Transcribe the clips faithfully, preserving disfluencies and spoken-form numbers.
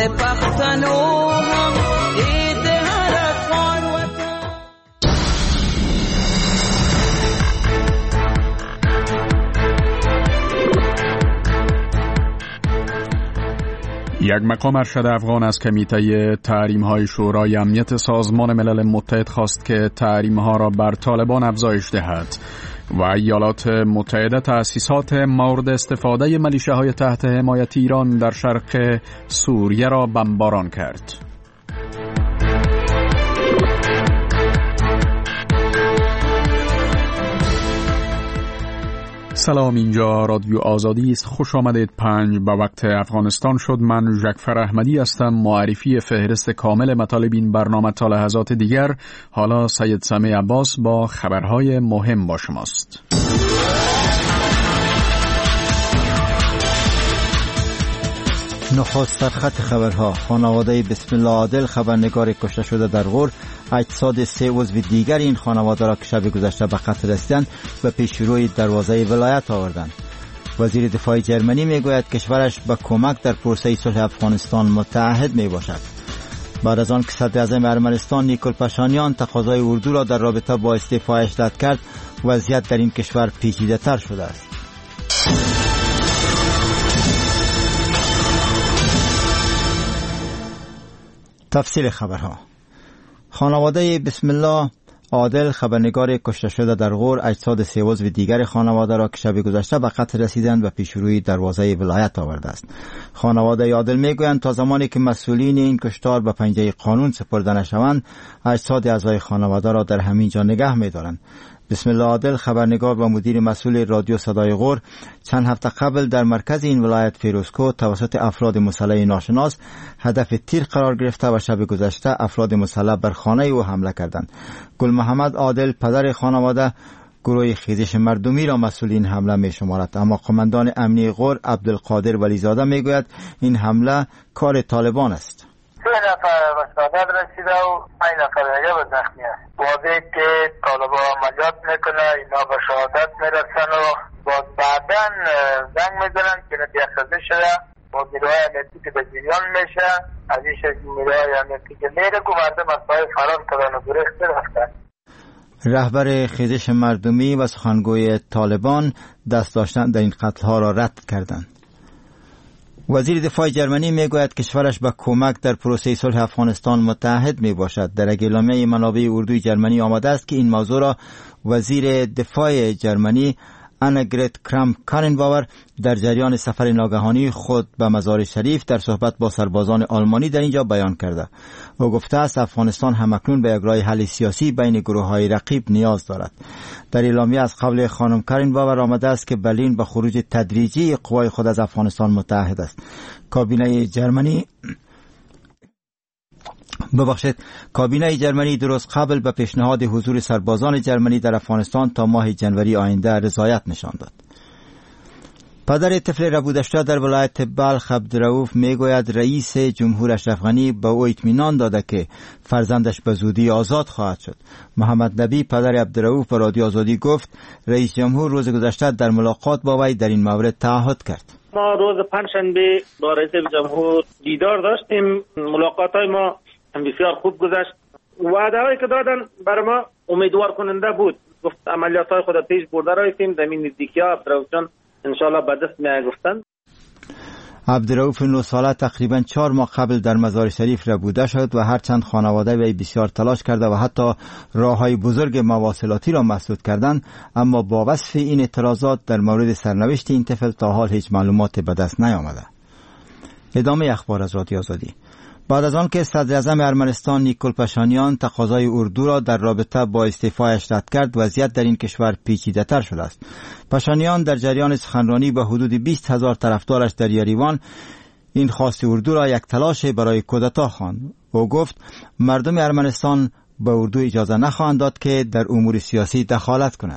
پختنو هم عید هر افغان وطن. یک مقام ارشد افغان از کمیته تحریم‌های شورای امنیت سازمان ملل متحد خواست که تحریم‌ها را بر طالبان افزایش دهد و ایالات متحده تأسیسات مورد استفاده ملیشه‌های تحت حمایت ایران در شرق سوریه را بمباران کرد. سلام، اینجا رادیو آزادی است. خوش آمدید. پنج به وقت افغانستان شد. من جعفر احمدی هستم. معرفی فهرست کامل مطالب این برنامه تا لحظات دیگر. حالا سید سمیع عباس با خبرهای مهم با شماست. نخست سرخط خبرها: خانواده بسم الله عادل خبرنگار کشته شده در غور اجساد سه عضو دیگر این خانواده را که شب گذشته به قتل رسیدند و پیش روی دروازه ولایت آوردند. وزیر دفاع جرمنی میگوید کشورش به کمک در پروسه صلح افغانستان متعهد می باشد. بعد از آن که صدر اعظم ارمنستان نیکول پاشانیان تقاضای اردو را در رابطه با استعفایش رد کرد، وضعیت در این کشور پیچیده تر شده است. تفصیل خبرها: خانواده بسم الله عادل خبرنگار کشته شده در غور اجساد سه عضو دیگر خانواده را که شب گذشته به قتل رسیدند و پیش روی دروازه ولایت آورده است. خانواده عادل میگویند تا زمانی که مسئولین این کشتار به پنجه قانون سپرده نشوند، اجساد اعضای خانواده را در همین جا نگه می‌دارند. بسم الله عادل خبرنگار و مدیر مسئول رادیو صدای غور چند هفته قبل در مرکز این ولایت فیروزکو توسط افراد مسلح ناشناس هدف تیر قرار گرفته و شب گذشته افراد مسلح بر خانه او حمله کردند. گل محمد عادل پدر خانواده گروه خیزش مردمی را مسئول این حمله می شمارد، اما قماندان امنی غور عبدالقادر ولیزاده می گوید این حمله کار طالبان است. سه نفر به شهادت رسیده و پنج نفر دیگه به زخمی است. واضحه که طالبان عملیات میکنه، اینا به شهادت میرسن و باز بعدا زنگ میزنن که نتیجه شده با نیروهای امنیتی که به جریان میشه، از این شکل نیروهای امنیتی که میره که مردم از پای فرار کردن و گریخت رفتن. رهبر خیزش مردمی و سخنگوی طالبان دست داشتن در این قتل‌ها را رد کردند. وزیر دفاع جرمنی میگوید کشورش به کمک در پروسه صلح افغانستان متعهد می باشد. در اعلامیه منابع اردوی جرمنی آمده است که این موضوع را وزیر دفاع جرمنی آناگرت کرام کارنباور در جریان سفر ناگهانی خود به مزار شریف در صحبت با سربازان آلمانی در اینجا بیان کرده. او گفته است افغانستان همکنون به یک راه حل سیاسی بین گروه‌های رقیب نیاز دارد. در اعلامیه از قبل خانم کارنباور آمده است که برلین به خروج تدریجی قوای خود از افغانستان متعهد است. کابینه جرمنی ببخشید کابینه جرمنی درست قبل به پیشنهاد حضور سربازان جرمنی در افغانستان تا ماه جنوری آینده رضایت نشان داد. پدر طفل ربوده شده در ولایت بلخ عبدالرؤوف میگوید رئیس جمهور اشرف غنی به او اطمینان داده که فرزندش به زودی آزاد خواهد شد. محمد نبی پدر عبدالرؤوف به رادیو آزادی گفت رئیس جمهور روز گذشته در ملاقات با وی در این مورد تعهد کرد. ما روز پنجشنبه با رئیس جمهور دیدار داشتیم. ملاقات‌های ما بسیار خوب گذشت. وعده‌هایی که دادن برای ما امیدوار کننده بود. گفت عملیات‌های خود پیش برده رایتیم در این نزدیکی‌ها عبدالرؤوف جان انشالله به دست می گفتند. عبدالرؤوف نه ساله تقریبا چهار ماه قبل در مزار شریف ربوده شد و هرچند خانواده وی بسیار تلاش کرده و حتی راه‌های بزرگ مواصلاتی را مسدود کردند، اما با وصف این اعتراضات در مورد سرنوشت این طفل تا حال هیچ معلومات به دست نیامده. ادامه اخبار از رادیو آزادی. بعد از آن که صدر اعظم ارمنستان نیکول پاشانیان تقاضای اردو را در رابطه با استعفایش رد کرد، وضعیت در این کشور پیچیده تر شده است. پاشانیان در جریان سخنرانی به حدود بیست هزار طرفدارش در یریوان این خواست اردو را یک تلاش برای کودتا خواند. او گفت مردم ارمنستان به اردو اجازه نخواهند داد که در امور سیاسی دخالت کند.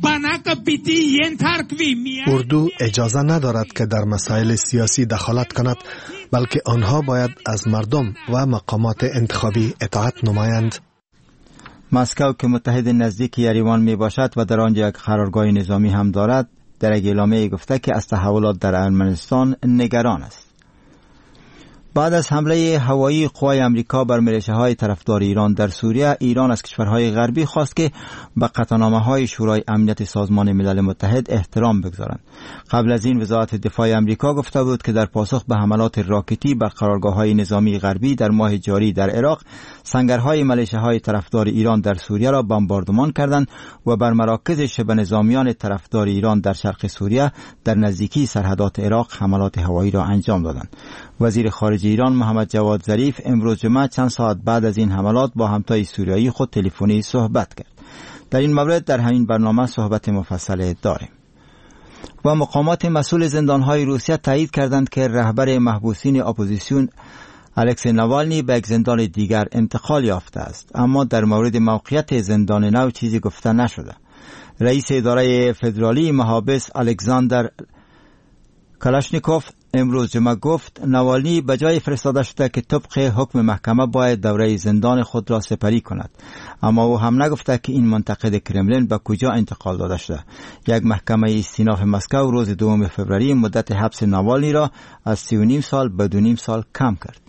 اردو اجازه ندارد که در مسائل سیاسی دخالت کند، بلکه آنها باید از مردم و مقامات انتخابی اطاعت نمایند. مسکو که متحد نزدیک یریوان می باشد و در آنجا یک قرارگاه نظامی هم دارد، در یک اعلامیه گفته که از تحولات در ارمنستان نگران است. بعد از حمله هوایی قوای امریکا بر میلیشه‌های طرفدار ایران در سوریه، ایران از کشورهای غربی خواست که به قطعنامه‌های شورای امنیت سازمان ملل متحد احترام بگذارند. قبل از این وزارت دفاع امریکا گفته بود که در پاسخ به حملات راکتی بر قرارگاه‌های نظامی غربی در ماه جاری در عراق، سنگرهای میلیشه‌های طرفدار ایران در سوریه را بمباردمان کردند و بر مراکز شبه نظامیان طرفدار ایران در شرق سوریه در نزدیکی سرحدات عراق حملات هوایی را انجام دادند. وزیر خارجه ایران محمد جواد ظریف امروز جمعه چند ساعت بعد از این حملات با همتای سوریایی خود تلفنی صحبت کرد. در این مورد در همین برنامه صحبت مفصل داریم. و مقامات مسئول زندانهای روسیه تایید کردند که رهبر محبوسین اپوزیسیون الکسی ناوالنی به یک زندان دیگر انتقال یافته است، اما در مورد موقعیت زندان نو چیزی گفته نشده. رئیس اداره فدرالی محابس الکساندر کلاشنیکوف امروز جمعه گفت ناوالنی به جای فرستاده شده که طبق حکم محکمه باید دوره زندان خود را سپری کند، اما او هم نگفته که این منتقد کرملین به کجا انتقال داده شده. یک محکمه استیناف مسکو روز دوم فوریه مدت حبس ناوالنی را از سی و نیم سال به دو نیم سال کم کرد.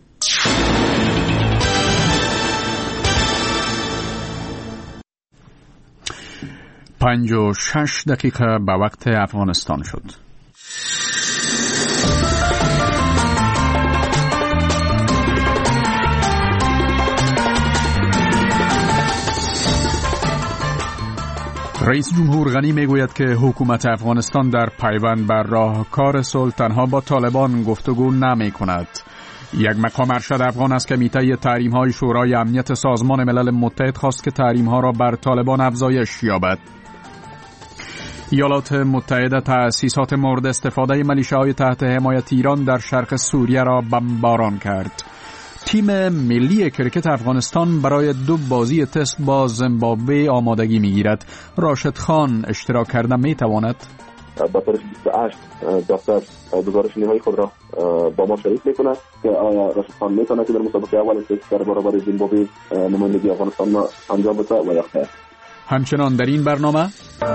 پنج و شش دقیقه به وقت افغانستان شد. رئیس جمهور غنی میگوید که حکومت افغانستان در پیوند بر راهکار صلح تنها با طالبان گفتگو نمی کند. یک مقام ارشد افغان از کمیته تحریم‌های شورای امنیت سازمان ملل متحد خواست که تحریم‌ها را بر طالبان افزایش یابد. ایالات متحده تأسیسات مورد استفاده میلیشه‌های تحت حمایت ایران در شرق سوریه را بمباران کرد. تیم ملی کرکت افغانستان برای دو بازی تست با زیمبابوه آمادگی می‌گیرد. راشد خان اشتراک کرده می‌تواند؟ با تاریخ بیست و هشت دفتر گزارش نهایی خود را با ما شریک میکنه که آیا راشد خان میتونه که در مسابقه اول تست در برابر زیمبابوه نمایندگی افغانستان را انجام بده و یا خیر. همچنان در این برنامه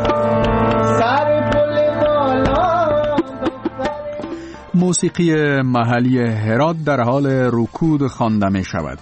موسیقی محلی هرات در حال رکود خوانده می شود.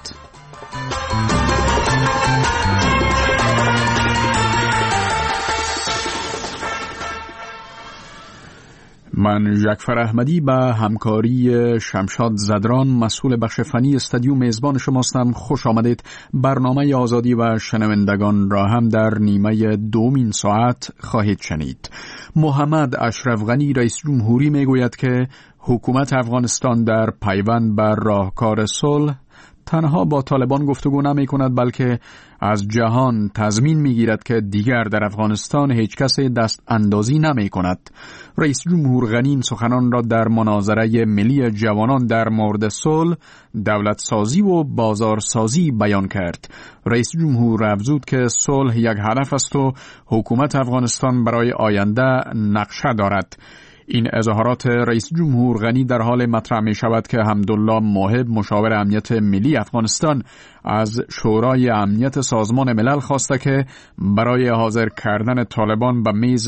من جعفر احمدی به همکاری شمشاد زدران مسئول بخش فنی استادیو میزبان شماستم. خوش آمدید. برنامه آزادی و شنوندگان را هم در نیمه دومین ساعت خواهید شنید. محمد اشرف غنی رئیس جمهوری میگوید که حکومت افغانستان در پیوند بر راهکار صلح تنها با طالبان گفتگو نمی کند، بلکه از جهان تضمین می گیرد که دیگر در افغانستان هیچ کس دست اندازی نمی کند. رئیس جمهور غنی این سخنان را در مناظره ملی جوانان در مورد صلح، دولت سازی و بازار سازی بیان کرد. رئیس جمهور افزود که صلح یک هدف است و حکومت افغانستان برای آینده نقشه دارد. این اظهارات رئیس جمهور غنی در حال مطرح می شود که حمدالله موهب مشاور امنیت ملی افغانستان از شورای امنیت سازمان ملل خواسته که برای حاضر کردن طالبان به میز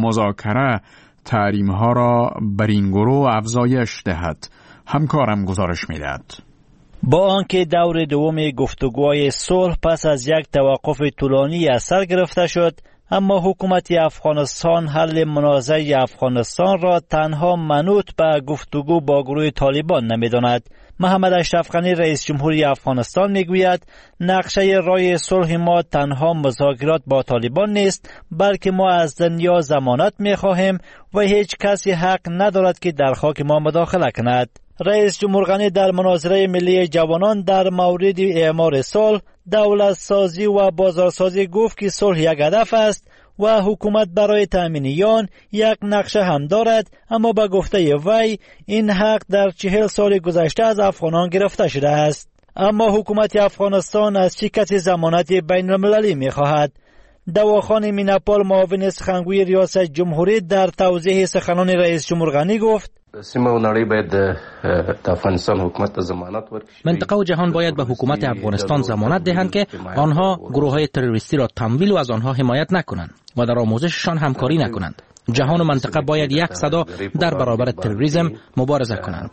مذاکره تحریم ها را بر این گروه افزایش دهد. همکارم گزارش می دهد. با آنکه دور دوم گفتگوهای صلح پس از یک توقف طولانی از سر گرفته شد، اما حکومت افغانستان حل منازعه افغانستان را تنها منوط به گفتگو با گروه طالبان نمی‌داند. محمد اشرف غنی رئیس جمهوری افغانستان میگوید نقشه راه صلح ما تنها مذاکرات با طالبان نیست، بلکه ما از دنیا ضمانت می‌خواهیم و هیچ کسی حق ندارد که در خاک ما مداخله کند. رئیس جمهور غنی در مناظره ملی جوانان در مورد اعمار صلح، دولت سازی و بازار سازی گفت که صلح یک هدف است و حکومت برای تامین آن یک نقشه هم دارد، اما به گفته وی این حق در چهل سال گذشته از افغانان گرفته شده است. اما حکومت افغانستان از چه کسی ضمانت بین المللی می خواهد؟ دواخان میناپال معاون سخنگوی ریاست جمهوری در توضیح سخنان رئیس جمهور غنی گفت سیمه و نړۍ باید د افغانستان حکومت ته ضمانت ورکړي. منطقه و جهان باید به حکومت افغانستان ضمانت دهند که آنها گروه‌های تروریستی را تمویل و از آنها حمایت نکنند و در آموزششان همکاری نکنند. جهان و منطقه باید یک صدا در برابر تروریسم مبارزه کنند.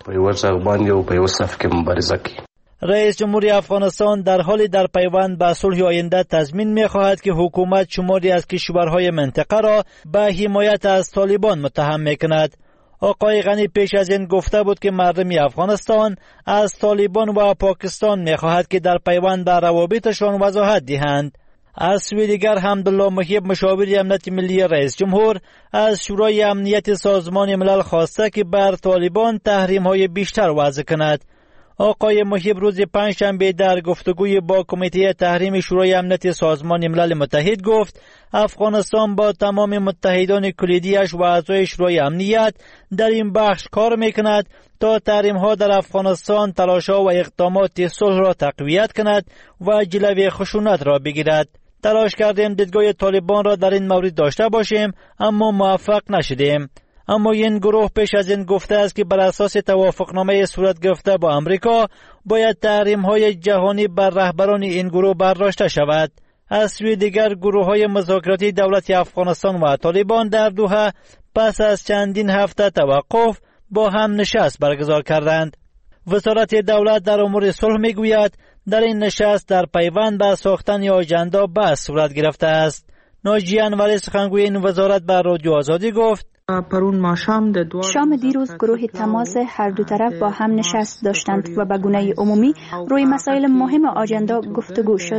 رئیس جمهوری افغانستان در حال در پیوند به صلح آینده تضمین می‌خواهد که حکومت شماری از کشورهای منطقه را به حمایت از طالبان متهم می‌کند. آقای غنی پیش از این گفته بود که مردم افغانستان از طالبان و پاکستان می‌خواهد که در پیوند به روابطشان وضاحت دهند. از سوی دیگر حمدالله محیب مشاور امنیت ملی رئیس جمهور از شورای امنیت سازمان ملل خواسته که بر طالبان تحریم‌های بیشتر وضع کند. آقای محیب روز پنجشنبه در گفتگوی با کمیته تحریم شورای امنیت سازمان ملل متحد گفت افغانستان با تمام متحدان کلیدیش و اعضای شورای امنیت در این بخش کار میکند تا تحریم‌ها در افغانستان تلاش‌ها و اقدامات صلح را تقویت کند و جلوی خشونت را بگیرد. تلاش کردیم دیدگاه طالبان را در این مورد داشته باشیم اما موفق نشدیم. اما این گروه پیش از این گفته است که بر اساس توافقنامه صورت گرفته با امریکا باید تحریم‌های جهانی بر رهبران این گروه برداشته شود. از سوی دیگر گروه‌های مذاکراتی دولت افغانستان و طالبان در دوحه پس از چندین هفته توقف با هم نشست برگزار کردند. وزارت دولت در امور صلح میگوید در این نشست در پیوند به ساختن آژاندا بحث صورت گرفته است. ناجی انوری سخنگوی این وزارت بر رادیو آزادی گفت شام دیروز گروه تماس هر دو طرف با هم نشست داشتند و به گونه عمومی روی مسائل مهم آژاندا گفتگو شد.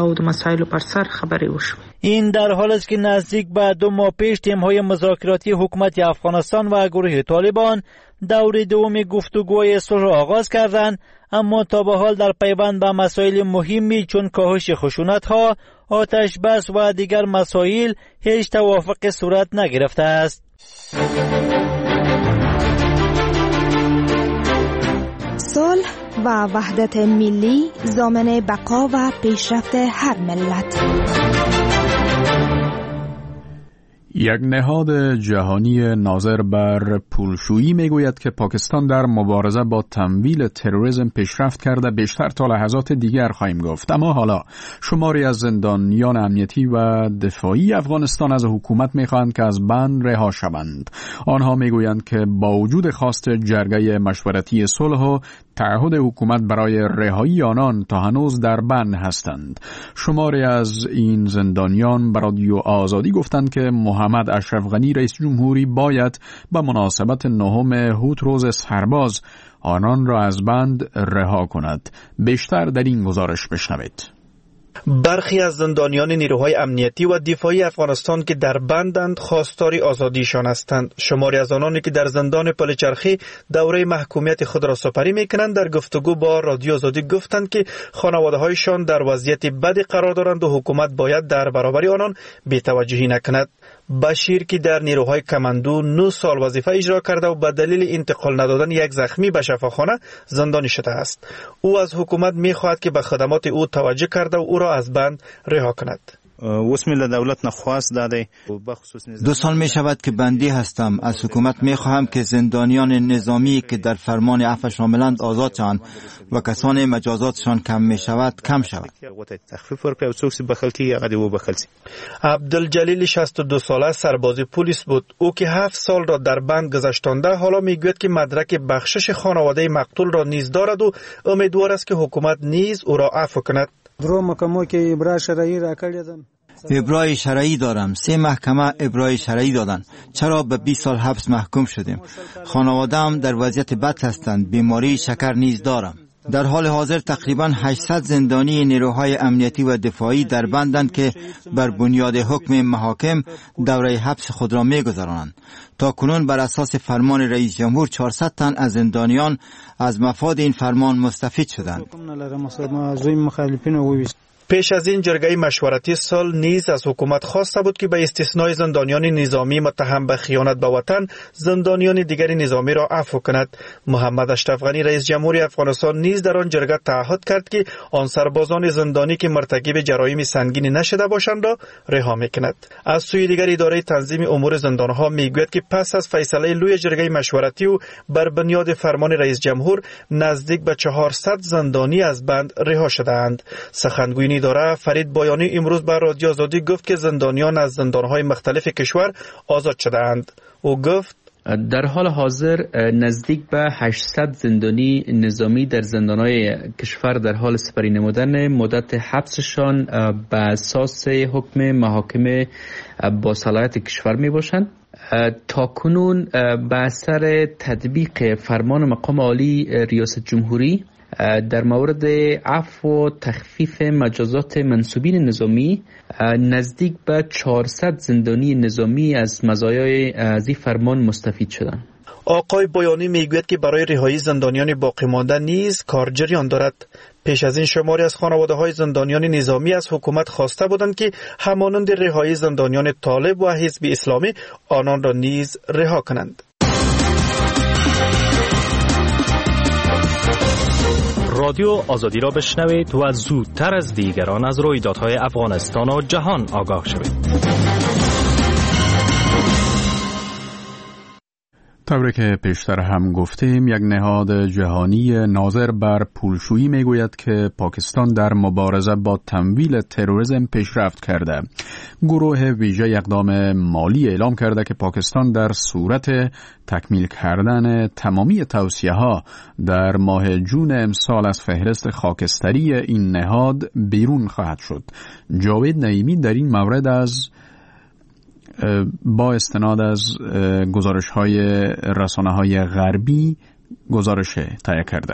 این در حال است که نزدیک به دو ماه پیش تیم‌های مذاکراتی حکومت افغانستان و گروه طالبان دور دوم گفتگوی صلح را آغاز کردند، اما تا به حال در پیوند به مسائل مهمی چون کاهش خشونت‌ها، آتش بس و دیگر مسائل هیچ توافق صورت نگرفته است. صلح و وحدت ملی ضامن بقا و پیشرفت هر ملت. یک نهاد جهانی ناظر بر پولشویی میگوید که پاکستان در مبارزه با تمویل تروریسم پیشرفت کرده، بیشتر تا لحظات دیگر خواهیم گفت. اما حالا شماری از زندانیان امنیتی و دفاعی افغانستان از حکومت میخواهند که از بند رها شوند. آنها میگویند که با وجود خواست جرگه مشورتی صلح و تعهد حکومت برای رهایی آنان تا هنوز در بند هستند. شماری از این زندانیان به رادیو آزادی گفتند که محمد اشرف غنی رئیس جمهوری باید به مناسبت نهم هوت روز سرباز آنان را از بند رها کند. بیشتر در این گزارش بشنوید. برخی از زندانیان نیروهای امنیتی و دفاعی افغانستان که در بندند خواستار آزادیشان هستند. شماری از آنانی که در زندان پلچرخی دوره محکومیت خود را سپری میکنند در گفتگو با رادیو آزادی گفتند که خانواده‌هایشان در وضعیت بدی قرار دارند و حکومت باید در برابر آنان بی‌توجهی نکند. بشیر که در نیروهای کماندو نه سال وظیفه اجرا کرده و به دلیل انتقال ندادن یک زخمی به شفاخانه زندانی شده است. او از حکومت می‌خواهد که به خدمات او توجه کرده و او را از بند رها کند. دو سال می شود که بندی هستم. از حکومت می خواهم که زندانیان نظامی که در فرمان عفو شاملند آزاد شوند و کسان مجازاتشان کم می شود کم شود. عبدالجلیل شصت و دو ساله سرباز پلیس بود. او که هفت سال را در بند گذشتانده حالا می گوید که مدرک بخشش خانواده مقتول را نیز دارد و امیدوار است که حکومت نیز او را عفو کند. ابرای شرعی دارم. سه محکمه ابرای شرعی دادن. چرا به بیست سال حبس محکوم شدیم؟ خانواده‌ام در وضعیت بد هستند. بیماری شکر نیز دارم. در حال حاضر تقریباً هشتصد زندانی نیروهای امنیتی و دفاعی در بندند که بر بنیاد حکم محاکم دوره حبس خود را می‌گذرانند. تا کنون بر اساس فرمان رئیس جمهور چهارصد تن از زندانیان از مفاد این فرمان مستفید شدند. پیش از این جرگه مشورتی سال نیز از حکومت خواسته بود که به استثنای زندانیان نظامی متهم به خیانت به وطن زندانیان دیگر نظامی را عفو کند. محمد اشرف غنی رئیس جمهوری افغانستان نیز در آن جرگه تعهد کرد که آن سربازان زندانی که مرتکب جرایم سنگین نشده باشند را رها میکند. از سوی دیگر اداره تنظیم امور زندانها میگوید که پس از فیصله لوی جرگه مشورتی و بر بنیاد فرمان رئیس جمهور نزدیک به چهارصد زندانی از بند رها شدهاند. سخنگوی زندانی داره، فرید بایانی امروز به رادیو آزادی گفت که زندانیان از زندانهای مختلف کشور آزاد شدند. او گفت در حال حاضر نزدیک به هشتصد زندانی نظامی در زندانهای کشور در حال سپری نمودن. مدت حبسشان به اساس حکم محاکم با صلاحیت کشور می باشند. تا کنون به اثر تطبیق فرمان مقام عالی ریاست جمهوری در مورد عفو و تخفیف مجازات منصوبین نظامی نزدیک به چهارصد زندانی نظامی از مزایای از این فرمان مستفید شدند. آقای بایانی میگوید که برای رهایی زندانیان باقی مانده نیز کار جریان دارد. پیش از این شماری از خانواده‌های زندانیان نظامی از حکومت خواسته بودند که همانند رهایی زندانیان طالب و حزب اسلامی آنان را نیز رها کنند. رادیو آزادی را بشنوید و زودتر از دیگران از رویدادهای افغانستان و جهان آگاه شوید. طوری که پیشتر هم گفتیم، یک نهاد جهانی ناظر بر پولشویی میگوید که پاکستان در مبارزه با تمویل تروریسم پیشرفت کرده. گروه ویژه اقدام مالی اعلام کرده که پاکستان در صورت تکمیل کردن تمامی توصیه‌ها در ماه جون امسال از فهرست خاکستری این نهاد بیرون خواهد شد. جاوید نعیمی در این مورد از با استناد از گزارش‌های رسانه‌های غربی گزارش تهیه کرده.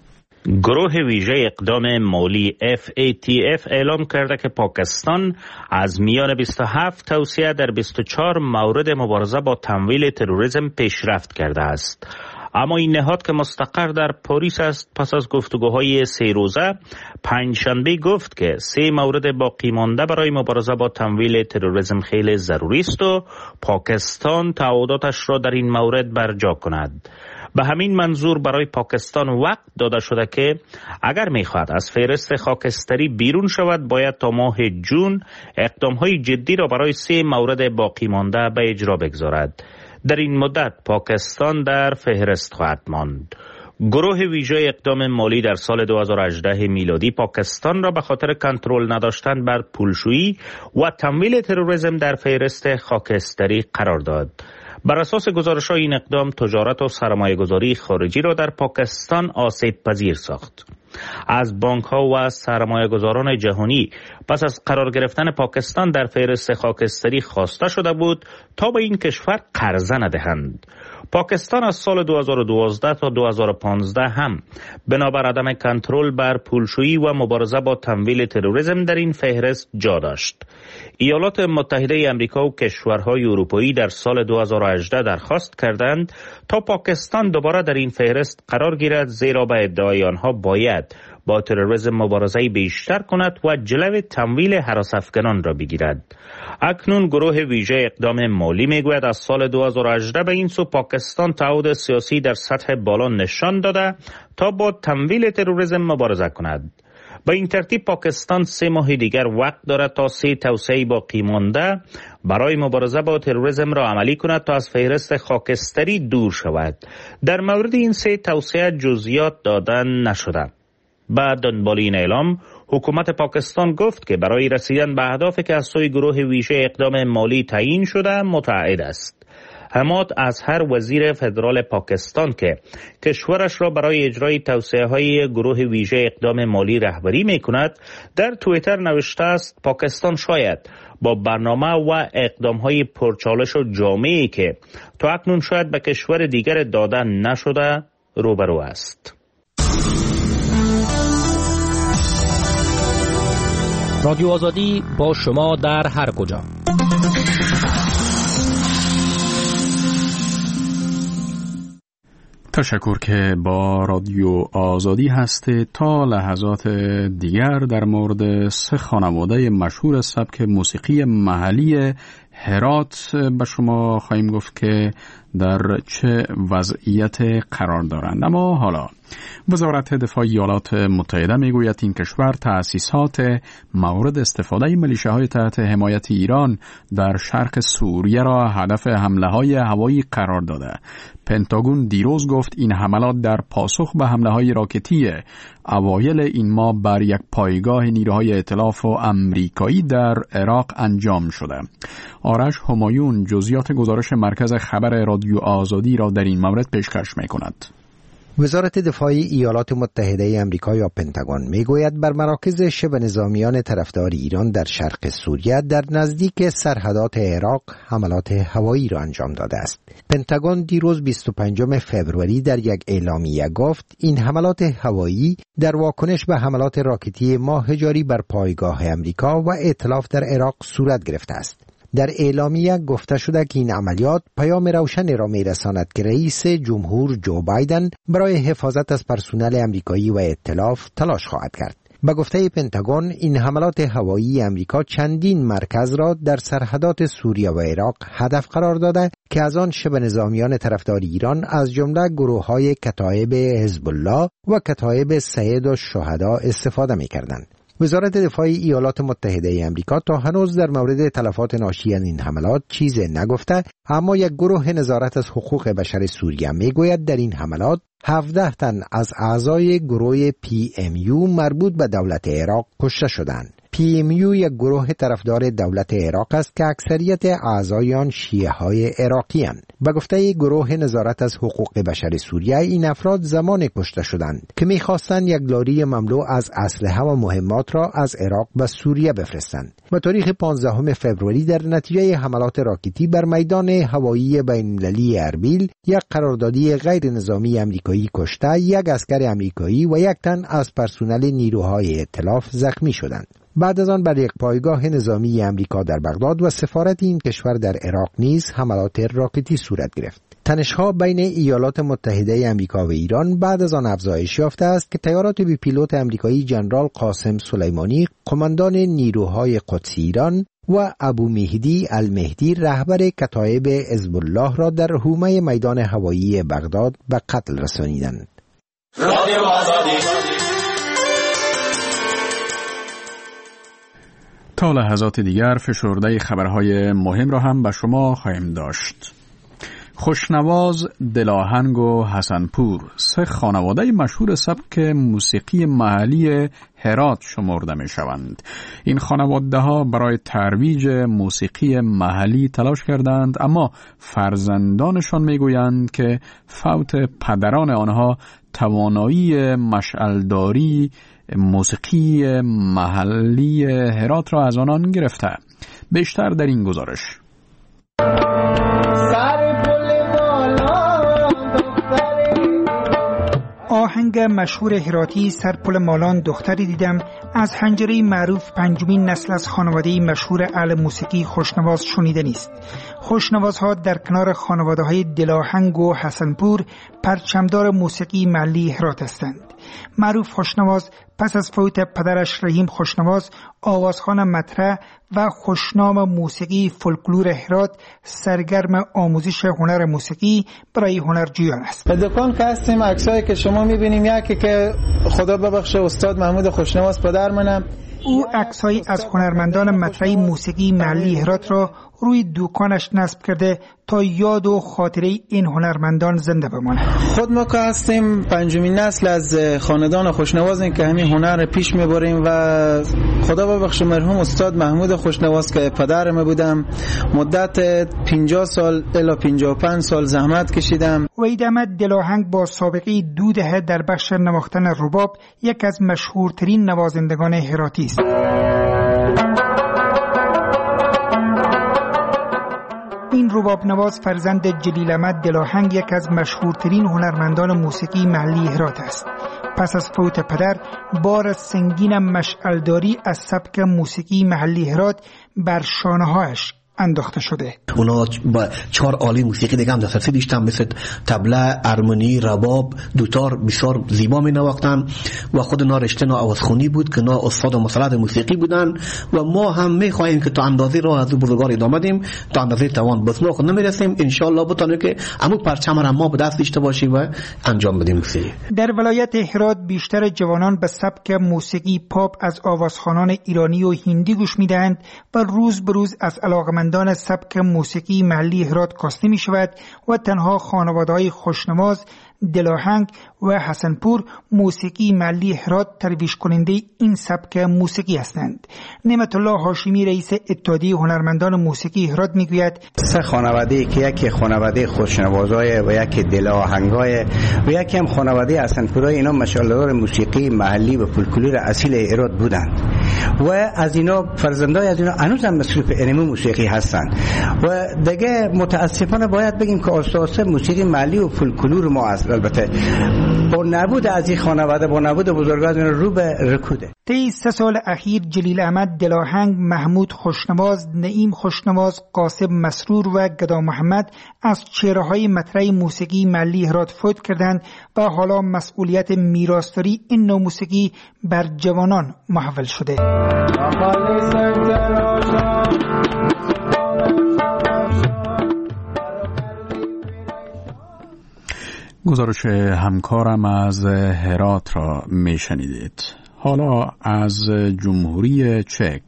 گروه ویژه اقدام مالی اف ای تی اف اعلام کرده که پاکستان از میان بیست و هفت توصیه در بیست و چهار مورد مبارزه با تمویل تروریسم پیشرفت کرده است. اما این نهاد که مستقر در پاریس است پس از گفتگوهای سه روزه پنجشنبه گفت که سه مورد باقی مانده برای مبارزه با تمویل تروریسم خیلی ضروری است و پاکستان تعهداتش را در این مورد برجا کند. به همین منظور برای پاکستان وقت داده شده که اگر می‌خواهد از فهرست خاکستری بیرون شود باید تا ماه جون اقدام‌های جدی را برای سه مورد باقی مانده به اجرا بگذارد. در این مدت پاکستان در فهرست خواهد ماند. گروه ویژه اقدام مالی در سال دو هزار و هجده میلادی پاکستان را به خاطر کنترل نداشتن بر پولشویی و تمویل تروریسم در فهرست خاکستری قرار داد. بر اساس گزارش‌های این اقدام تجارت و سرمایه‌گذاری خارجی را در پاکستان آسیب پذیر ساخت. از بانک‌ها و سرمایه‌گذاران جهانی پس از قرار گرفتن پاکستان در فهرست خاکستری خواسته شده بود تا به این کشور قرضه ندهند. پاکستان از سال دو هزار و دوازده تا دو هزار و پانزده هم بنابر عدم کنترل بر پولشویی و مبارزه با تمویل تروریسم در این فهرست جا داشت. ایالات متحده آمریکا و کشورهای اروپایی در سال دو هزار و هجده درخواست کردند تا پاکستان دوباره در این فهرست قرار گیرد، زیرا به ادعای آنها باید با تروریسم مبارزه بیشتر کند و جلوی تمویل هراس افغانان را بگیرد. اکنون گروه ویژه اقدام مالی میگوید از سال دو هزار و هجده به این سو پاکستان تعهد سیاسی در سطح بالا نشان داده تا با تمویل تروریسم مبارزه کند. با این ترتیب پاکستان سه ماه دیگر وقت دارد تا سه توصیه باقی مانده برای مبارزه با تروریسم را عملی کند تا از فهرست خاکستری دور شود. در مورد این سه توصیه جزئیات دادن نشده. بعد دنبال این اعلام حکومت پاکستان گفت که برای رسیدن به اهدافی که از سوی گروه ویژه اقدام مالی تعیین شده متعهد است. حماد اظهر وزیر فدرال پاکستان که کشورش را برای اجرای توصیه‌های گروه ویژه اقدام مالی رهبری می‌کند در توییتر نوشته است پاکستان شاید با برنامه و اقدام‌های پرچالش و جامعی که تا اکنون شاید به کشور دیگر داده نشده روبرو است. رادیو آزادی با شما در هر کجا. تشکر که با رادیو آزادی هسته. تا لحظات دیگر در مورد سه خانواده مشهور سبک موسیقی محلی هرات به شما خواهیم گفت که در چه وضعیت قرار دارند. اما حالا وزارت دفاع ایالات متحده میگوید این کشور تأسیسات مورد استفاده میلیشیاهای تحت حمایت ایران در شرق سوریه را هدف حمله‌های هوایی قرار داده. پنتاگون دیروز گفت این حملات در پاسخ به حمله‌های راکتی اوایل این ماه بر یک پایگاه نیروهای ائتلاف و امریکایی در عراق انجام شده. آرش همایون جزئیات گزارش مرکز خبر رادیو آزادی را در این مورد پیشکش می‌کند. وزارت دفاع ایالات متحده آمریکا یا پنتاگون میگوید بر مراکز شبه نظامیان طرفدار ایران در شرق سوریه در نزدیک سرحدات عراق حملات هوایی را انجام داده است. پنتاگون دیروز بیست و پنجم فوریه در یک اعلامیه گفت این حملات هوایی در واکنش به حملات راکتی ماه جاری بر پایگاه امریکا و ائتلاف در عراق صورت گرفته است. در اعلامیه گفته شده که این عملیات پیام روشنی را میرساند که رئیس جمهور جو بایدن برای حفاظت از پرسنل امریکایی و ائتلاف تلاش خواهد کرد. به گفته پنتاگون این حملات هوایی امریکا چندین مرکز را در سرحدات سوریه و عراق هدف قرار داده که از آن شبه نظامیان طرفدار ایران از جمله گروه‌های کتایب حزب الله و کتایب سید الشهدا استفاده می‌کردند. وزارت دفاع ایالات متحده آمریکا تا هنوز در مورد تلفات ناشی از این حملات چیزی نگفته، اما یک گروه نظارت از حقوق بشر سوریه میگوید در این حملات هفده تن از اعضای گروه پی ام یو مربوط به دولت عراق کشته شدند. پی ام یو یک گروه طرفدار دولت عراق است که اکثریت اعضای آن شیعه های عراقی اند. به گفته گروه نظارت از حقوق بشر سوریه این افراد زمان کشته شدند که می‌خواستند یک لاری مملو از اسلحه و مهمات را از عراق به سوریه بفرستند. به تاریخ پانزدهم فوریه در نتیجه حملات راکتی بر میدان هوایی بین‌المللی اربیل یک قراردادی غیر نظامی امریکایی کشته، یک عسکر امریکایی و یک تن از پرسنل نیروهای ائتلاف زخمی شدند. بعد از آن بر یک پایگاه نظامی امریکا در بغداد و سفارت این کشور در عراق نیز حملات راکتی صورت گرفت. تنش‌ها بین ایالات متحده آمریکا و ایران بعد از آن افزایش یافته است که طیارات بی پیلوت امریکایی جنرال قاسم سلیمانی قماندان نیروهای قدسی ایران و ابو مهدی المهدی رهبر کتایب حزب الله را در حومه میدان هوایی بغداد به قتل رسانیدند. تا لحظات دیگر فشرده خبرهای مهم را هم به شما خواهیم داشت. خوشنواز، دلاهنگ و حسنپور سه خانواده مشهور سبک موسیقی محلی هرات شمرده می شوند. این خانواده ها برای ترویج موسیقی محلی تلاش کردند، اما فرزندانشان می گویند که فوت پدران آنها توانایی مشعلداری موسیقی محلی هرات را از آنان گرفته. بیشتر در این گزارش. آهنگ مشهور هراتی سرپل مالان دختری دیدم از حنجره معروف پنجمین نسل از خانواده مشهور اهل موسیقی خوشنواز شنیده نیست. خوشنوازها در کنار خانواده های دلاهنگ و حسنپور پرچمدار موسیقی محلی هرات هستند. معروف خوشنواز پس از فوت پدرش رحیم خوشنواز آوازخوان مطرح و خوشنام موسیقی فولکلور هرات سرگرم آموزش هنر موسیقی برای هنرجویان است. به دکان که هستیم عکسایی که شما میبینیم یکی که خدا ببخشه استاد محمود خوشنواز پدر منم. او عکسایی از هنرمندان مطرح موسیقی محلی هرات را روی دکانش نصب کرده تا یاد و خاطره این هنرمندان زنده بماند. خود ما که هستیم پنجمین نسل از خاندان خوشنوازیم که همین هنر پیش میبریم و خدا ببخشه مرحوم استاد محمود خوشنواز که پدر ما بودم مدت پنجاه سال الی پنجاه و پنج سال زحمت کشیدم. وحید احمد دلاهنگ با سابقه دو دهه در بخش نواختن رباب یک از مشهورترین نوازندگان هراتی است. این رباب نواز فرزند جلیل احمد دلاهنگ یک از مشهورترین هنرمندان موسیقی محلی هرات است. پس از فوت پدر بار سنگین مشعلداری از سبک موسیقی محلی هرات بر شانه‌هایش انداخته شده. اونا با چهار آله موسیقی دیگه هم دسترسی داشتن، مثل طبله، ارمنی، رباب، دوتار بسیار زیبا می نواختن و خود اونا رشته نا آوازخوانی بود که اونا استاد مسلط موسیقی بودن و ما هم می خواهیم که تا اندازه راه از بزرگان ادامه دیم، تا اندازه توان بس ما خود نمیرسیم، ان شاء الله بتونه که عمو پرچم را ما به دست داشته باشیم و انجام بدیم موسیقی. در ولایت هرات بیشتر جوانان به سبک موسیقی پاپ از آوازخوانان ایرانی و هندی گوش میدهند و روز به روز از علاقمندان سبک موسیقی محلی هرات کاسته می شود و تنها خانواده‌های خوشنواز، دلاهنگ و حسنپور موسیقی محلی هرات ترویج کننده این سبک موسیقی هستند. نعمت الله هاشمی رئیس اتحادیه هنرمندان موسیقی هرات میگوید سه خانواده که یکی خانواده خوشنوازای و یکی دلاهنگای و یکی هم خانواده حسنپورای، اینا مشعلدار موسیقی محلی و فولکلور اصیل هرات بودند و از اینا فرزندای از اینا هنوز هم مصروف انمی موسیقی هستند و دیگه متاسفانه باید بگیم که آستاسه موسیقی محلی و فولکلور ما است. البته با نبود از این خانواده، با نبود بزرگان رو به رکوده. طی سه سال اخیر جلیل احمد دلاهنگ، محمود خوشنواز، نعیم خوشنواز، قاسم مسرور و گدا محمد از چهره‌های مطرح موسیقی محلی هرات فوت کردند و حالا مسئولیت میراثداری این نوع موسیقی بر جوانان محول شده. گزارش همکارم از هرات را می شنیدید. حالا از جمهوری چک.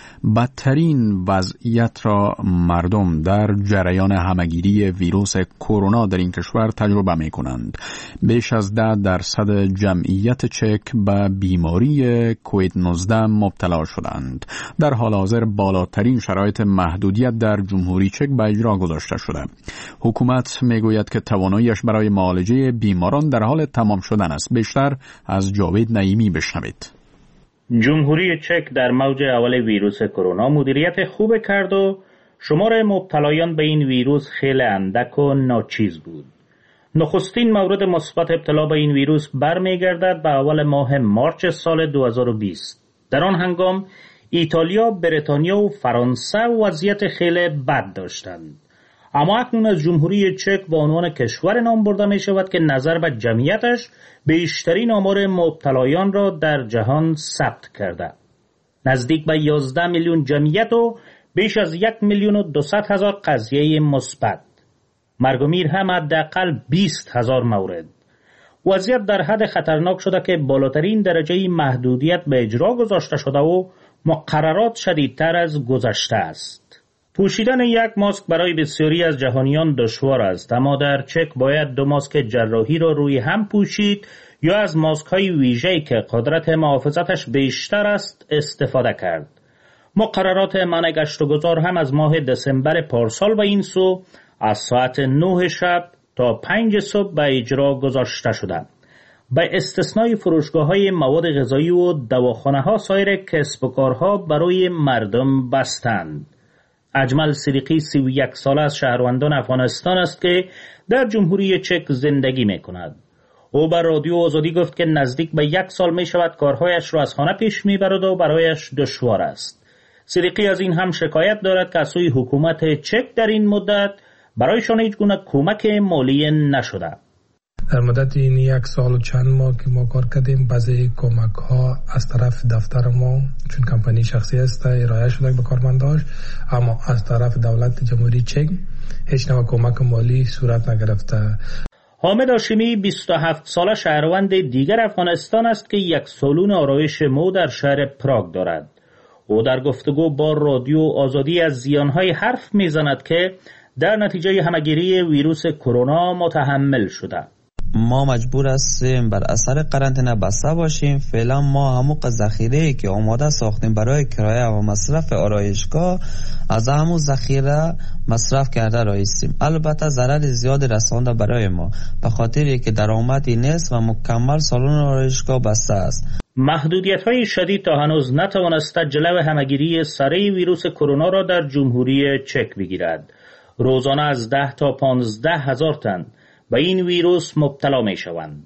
بدترین وضعیت را مردم در جریان همگیری ویروس کرونا در این کشور تجربه می کنند. بیش از ده درصد جمعیت چک به بیماری کووید نوزده مبتلا شدند. در حال حاضر بالاترین شرایط محدودیت در جمهوری چک به اجرا گذاشته شده. حکومت می گوید که تواناییش برای معالجه بیماران در حال تمام شدن است. بیشتر از جاوید نعیمی بشنوید. جمهوری چک در موج اول ویروس کرونا مدیریت خوب کرد و شمار مبتلایان به این ویروس خیلی اندک و ناچیز بود. نخستین مورد مثبت ابتلا به این ویروس برمیگردد به اول ماه مارچ سال دو هزار و بیست. در آن هنگام ایتالیا، بریتانیا و فرانسه وضعیت خیلی بد داشتند. اما اکنون از جمهوری چک به عنوان کشور نام برده می شود که نظر به جمعیتش بیشترین آمار مبتلایان را در جهان ثبت کرده. نزدیک به یازده میلیون جمعیت و بیش از یک میلیون و دویست هزار قضیه مثبت. مرگ و میر هم حداقل بیست هزار مورد. وضعیت در حد خطرناک شده که بالاترین درجه محدودیت به اجرا گذاشته شده و مقررات شدیدتر از گذشته است. پوشیدن یک ماسک برای بسیاری از جهانیان دشوار است، اما در چک باید دو ماسک جراحی را روی هم پوشید یا از ماسک های ویژه‌ای که قدرت محافظتش بیشتر است استفاده کرد. مقررات منع گشت و گذار هم از ماه دسامبر پارسال به این سو از ساعت نه شب تا پنج صبح به اجرا گذاشته شده. به استثنای فروشگاه‌های مواد غذایی و دواخانه‌ها سایر کسب و کارها برای مردم بستند. اجمل صدیقی سی و یک ساله از شهروندان افغانستان است که در جمهوری چک زندگی می کند. او بر رادیو آزادی گفت که نزدیک به یک سال می شود کارهایش را از خانه پیش می برد و برایش دشوار است. صدیقی از این هم شکایت دارد که از سوی حکومت چک در این مدت برایشان هیچ گونه کمک مالی نشده. در مدت این یک سال و چند ماه که ما کار کردیم، بعضی کمک ها از طرف دفتر ما، چون کمپانی شخصی است، ارائه شده به کارمنداش، اما از طرف دولت جمهوری چک هیچ نوع کمک مالی صورت نگرفته. حامد هاشمی بیست و هفت ساله شهروند دیگر افغانستان است که یک سالون آرایش مو در شهر پراگ دارد. او در گفتگو با رادیو آزادی از زیانهای حرف میزند که در نتیجه همگیری ویروس کرونا متحمل شده. ما مجبور هستیم بر اثر قرنطینه بسته باشیم. فعلا ما همون ذخیره‌ای که آماده ساختیم برای کرایه و مصرف آرایشگاه از همون ذخیره مصرف کرده رایستیم. البته ضرر زیاد رسانده برای ما به خاطری که درآمدی نیست و مکمل سالن آرایشگاه بسته است. محدودیت‌های شدید تا هنوز نتوانسته جلو همگیری سره ویروس کرونا را در جمهوری چک بگیرد. روزانه از ده تا پانزده هزار تن به این ویروس مبتلا می شوند.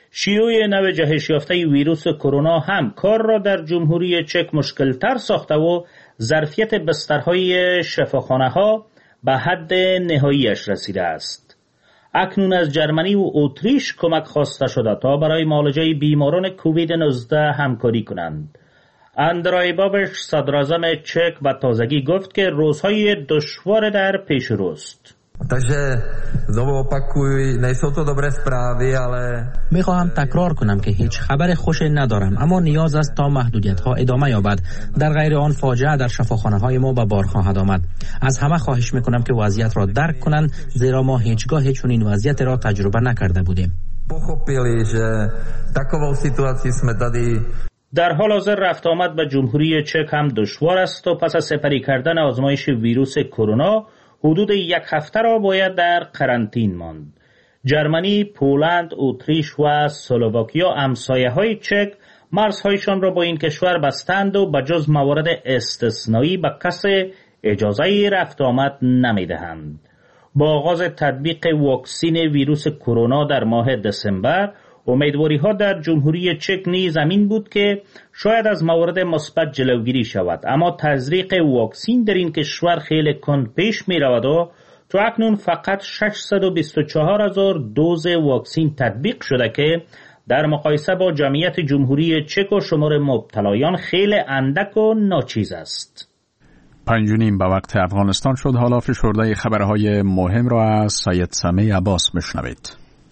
شیوع نو جهش یافته ویروس کرونا هم کار را در جمهوری چک مشکل‌تر ساخته و ظرفیت بسترهای شفاخانه‌ها به حد نهاییش رسیده است. اکنون از جرمنی و اتریش کمک خواسته شده تا برای معالجه بیماران کووید نوزده همکاری کنند. اندرای بابش صدراعظم چک به تازگی گفت که روزهای دشوار در پیش روست. Takže znovu opakuj, nejsou to dobré zprávy, ale میخواهم تکرار کنم که هیچ خبر خوش ندارم، اما نیاز است تا محدودیت ها ادامه یابد. در غیر آن فاجعه در شفاخانه های ما به بار خواهد آمد. از همه خواهش میکنم که وضعیت را درک کنند، زیرا ما هیچگاه چنین وضعیت را تجربه نکرده بودیم. pochopili, že takovou situaci jsme tady. در حال حاضر رفت آمد به جمهوری چک هم دشوار است و پس از سپری کردن آزمایش ویروس کرونا حدود یک هفته را باید در قرنطین ماند. جرمنی، پولند، اتریش و اسلواکیا همسایه های چک مرزهایشان را با این کشور بستند و به جز موارد استثنایی به کس اجازه رفت آمد نمی دهند. با آغاز تطبیق واکسین ویروس کرونا در ماه دسامبر، امیدواری ها در جمهوری چک نیز این بود که شاید از موارد مثبت جلوگیری شود، اما تزریق واکسین در این کشور خیلی کند پیش می رود و تا اکنون فقط ششصد و بیست و چهار هزار دوز واکسین تطبیق شده که در مقایسه با جمعیت جمهوری چک و شمار مبتلایان خیلی اندک و ناچیز است. پنج و نیم به وقت افغانستان شد. حالا فشرده خبرهای مهم را از سید سمیع عباس بشنوید.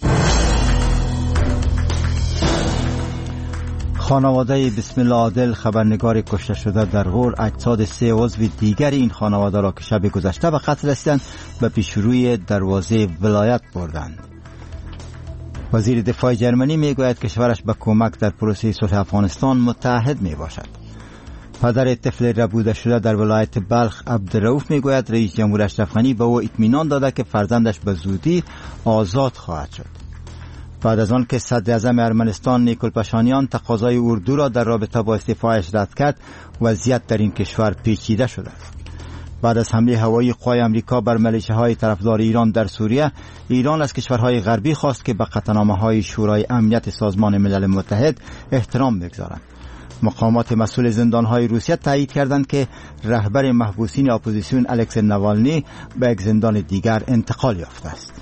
خانواده بسم الله عادل خبرنگار کشته شده در غور اجساد سه عضو دیگر این خانواده را که شب گذشته به قتل رسیدند به پیشروی دروازه ولایت بردند. وزیر دفاع جرمنی میگوید کشورش به کمک در پروسه صلح افغانستان متحد می باشد. پدر طفل ربوده شده در ولایت بلخ عبدالرؤوف میگوید رئیس جمهور اشرف غنی به او اطمینان داده که فرزندش به زودی آزاد خواهد شد. بعد از آن که صدر اعظم ارمنستان نیکول پاشانیان تقاضای اردو را در رابطه با استعفایش رد کرد، وضعیت در این کشور پیچیده شده است. بعد از حمله هوایی قوای امریکا بر ملیشه‌های طرفدار ایران در سوریه، ایران از کشورهای غربی خواست که به قطعنامه‌های شورای امنیت سازمان ملل متحد احترام بگذارند. مقامات مسئول زندان‌های روسیه تایید کردند که رهبر محبوسین اپوزیسیون الکسی ناوالنی به یک زندان دیگر انتقال یافته است.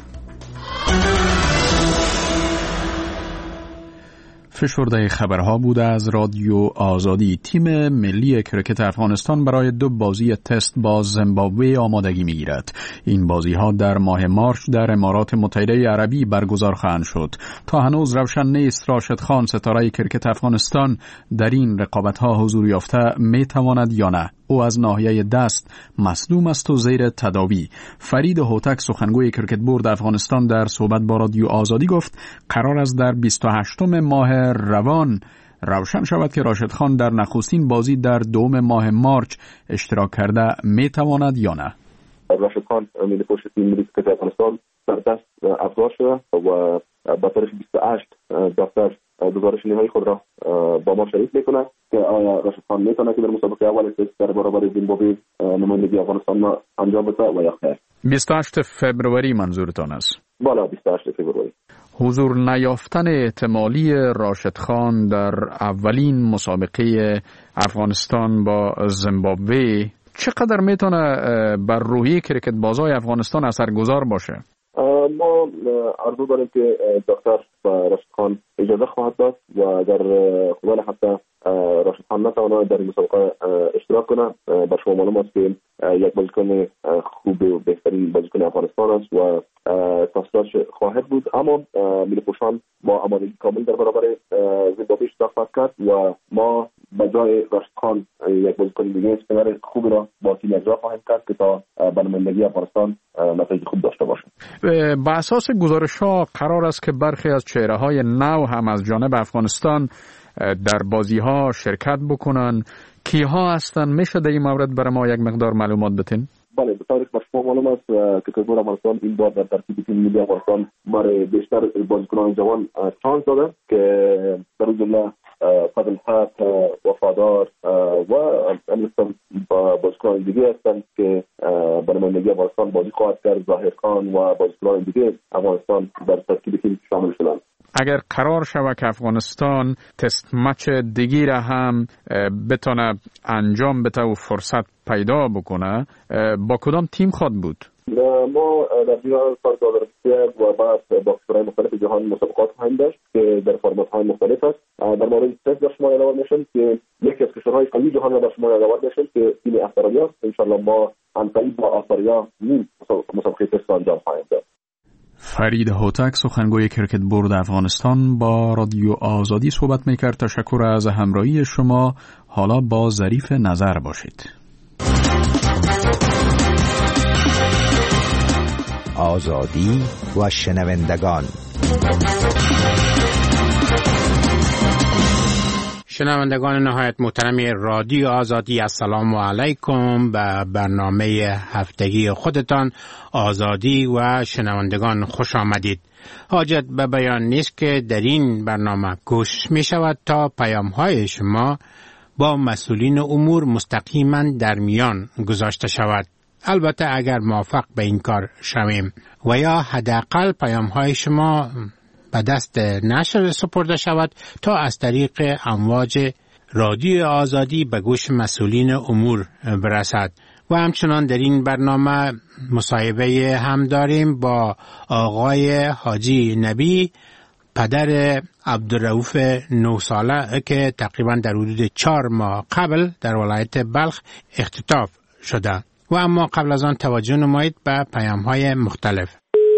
فشرده خبرها بود از رادیو آزادی. تیم ملی کرکت افغانستان برای دو بازی تست با زیمبابوه آمادگی می‌گیرد. این بازی‌ها در ماه مارچ در امارات متحده عربی برگزار خواهند شد. تا هنوز روشن نیست راشد خان ستاره کرکت افغانستان در این رقابت‌ها حضور یافته می‌تواند یا نه. او از ناحیه دست مصدوم است و زیر تداوی. فرید هوتک سخنگوی کرکت بورد افغانستان در صحبت با رادیو آزادی گفت قرار است در بیست و هشتم ماه روان روشن شود که راشد خان در نخستین بازی در دوم ماه مارچ اشتراک کرده میتواند یا نه. راشد خان ملی پشت تیم ملی کرکت افغانستان در دست افزار شده و با تاریخ بیست و هشت دفتر گزارش نهایی خود را با ما شریک میکنه که آیا راشد خان میتونه که در مسابقه اول تست در برابر زیمبابوه نمایندگی افغانستان را انجام بده و یا خیر. بیست و هشت فوریه منظورتان است؟ بالا بیست و هشت فوریه. حضور نیافتن احتمالی راشد خان در اولین مسابقه افغانستان با زیمبابوه چقدر میتونه بر روحیه کرکت بازای افغانستان اثرگذار باشه؟ ما عرضو داریم که دکتر راشد خان اجازه خواهد داد و در خلال هفته راشد خان نتواند در این مسابقه اشتراک کنه. بر شما معلوم است که یک بازیکن خوب و بهترین بازیکن افغانستان است و تحصیلاتش خواهد بود، اما ملی پوشان با آمادگی کامل در برابر زیمبابوه اشتراک خواهد کرد و ما به جای راشد خان یک بازیکن دیگه اسپینر خوبی را با تیم اجرا خواهیم کرد که تا به نمایندگی افغانستان نتایج خوب داشته باشه. با اساس گزارش‌ها قرار است که برخی از چهره‌های نو هم از جانب افغانستان در بازی‌ها شرکت بکنن. کیها هستن؟ میشه در این مورد برای ما یک مقدار معلومات بدین؟ بله، به طور مشخص معلوم است که کرکت افغانستان این بار در ترکیب تیم ملی افغانستان برای بیشتر بازیکنان جوان شانس داده که در جمله فضل حق، وفادار و امروز بازیکنان دیگه هستند که به نمایندگی افغانستان بازی خواهد کرد. ظاهر خان و بازیکنان دیگه افغانستان در ترکیب تیم شامل شدند. اگر قرار شود که افغانستان تست مچ دیگی را هم بتونه انجام بده و فرصت پیدا بکنه، با کدام تیم خواد بود؟ ما در جهان سال دو هزار و بیست و بعد با کشورهای مختلف جهان مسابقات خواهیم داشت که در فرمت‌های مختلف است. در مورد تست در شما یادآور میشم که یکی از کشورهای قوی جهان را در شما یادآور میشم که تیم استرالیا است. ان شاء الله ما همکاری با استرالیا نیم مسابقه تست انجام خواهیم داد. فرید هوتک، سخنگوی کرکت بورد افغانستان، با رادیو آزادی صحبت میکرد. تشکر از همراهی شما. حالا با ظریف نظر باشید. آزادی و شنوندگان. شنوندگان نهایت محترم رادیو آزادی، السلام علیکم. به برنامه هفتگی خودتان آزادی و شنوندگان خوش آمدید. حاجت به بیان نیست که در این برنامه گوش می شود تا پیام های شما با مسئولین امور مستقیما در میان گذاشته شود. البته اگر موافق به این کار شویم و یا حداقل پیام های شما به دست نشر سپرده شود تا از طریق امواج رادیو آزادی به گوش مسئولین امور برسد. و همچنان در این برنامه مصاحبه هم داریم با آقای حاجی نبی، پدر عبدالرؤوف نه ساله که تقریبا در حدود چهار ماه قبل در ولایت بلخ اختطاف شده. و اما قبل از آن توجه نمایید به پیام های مختلف.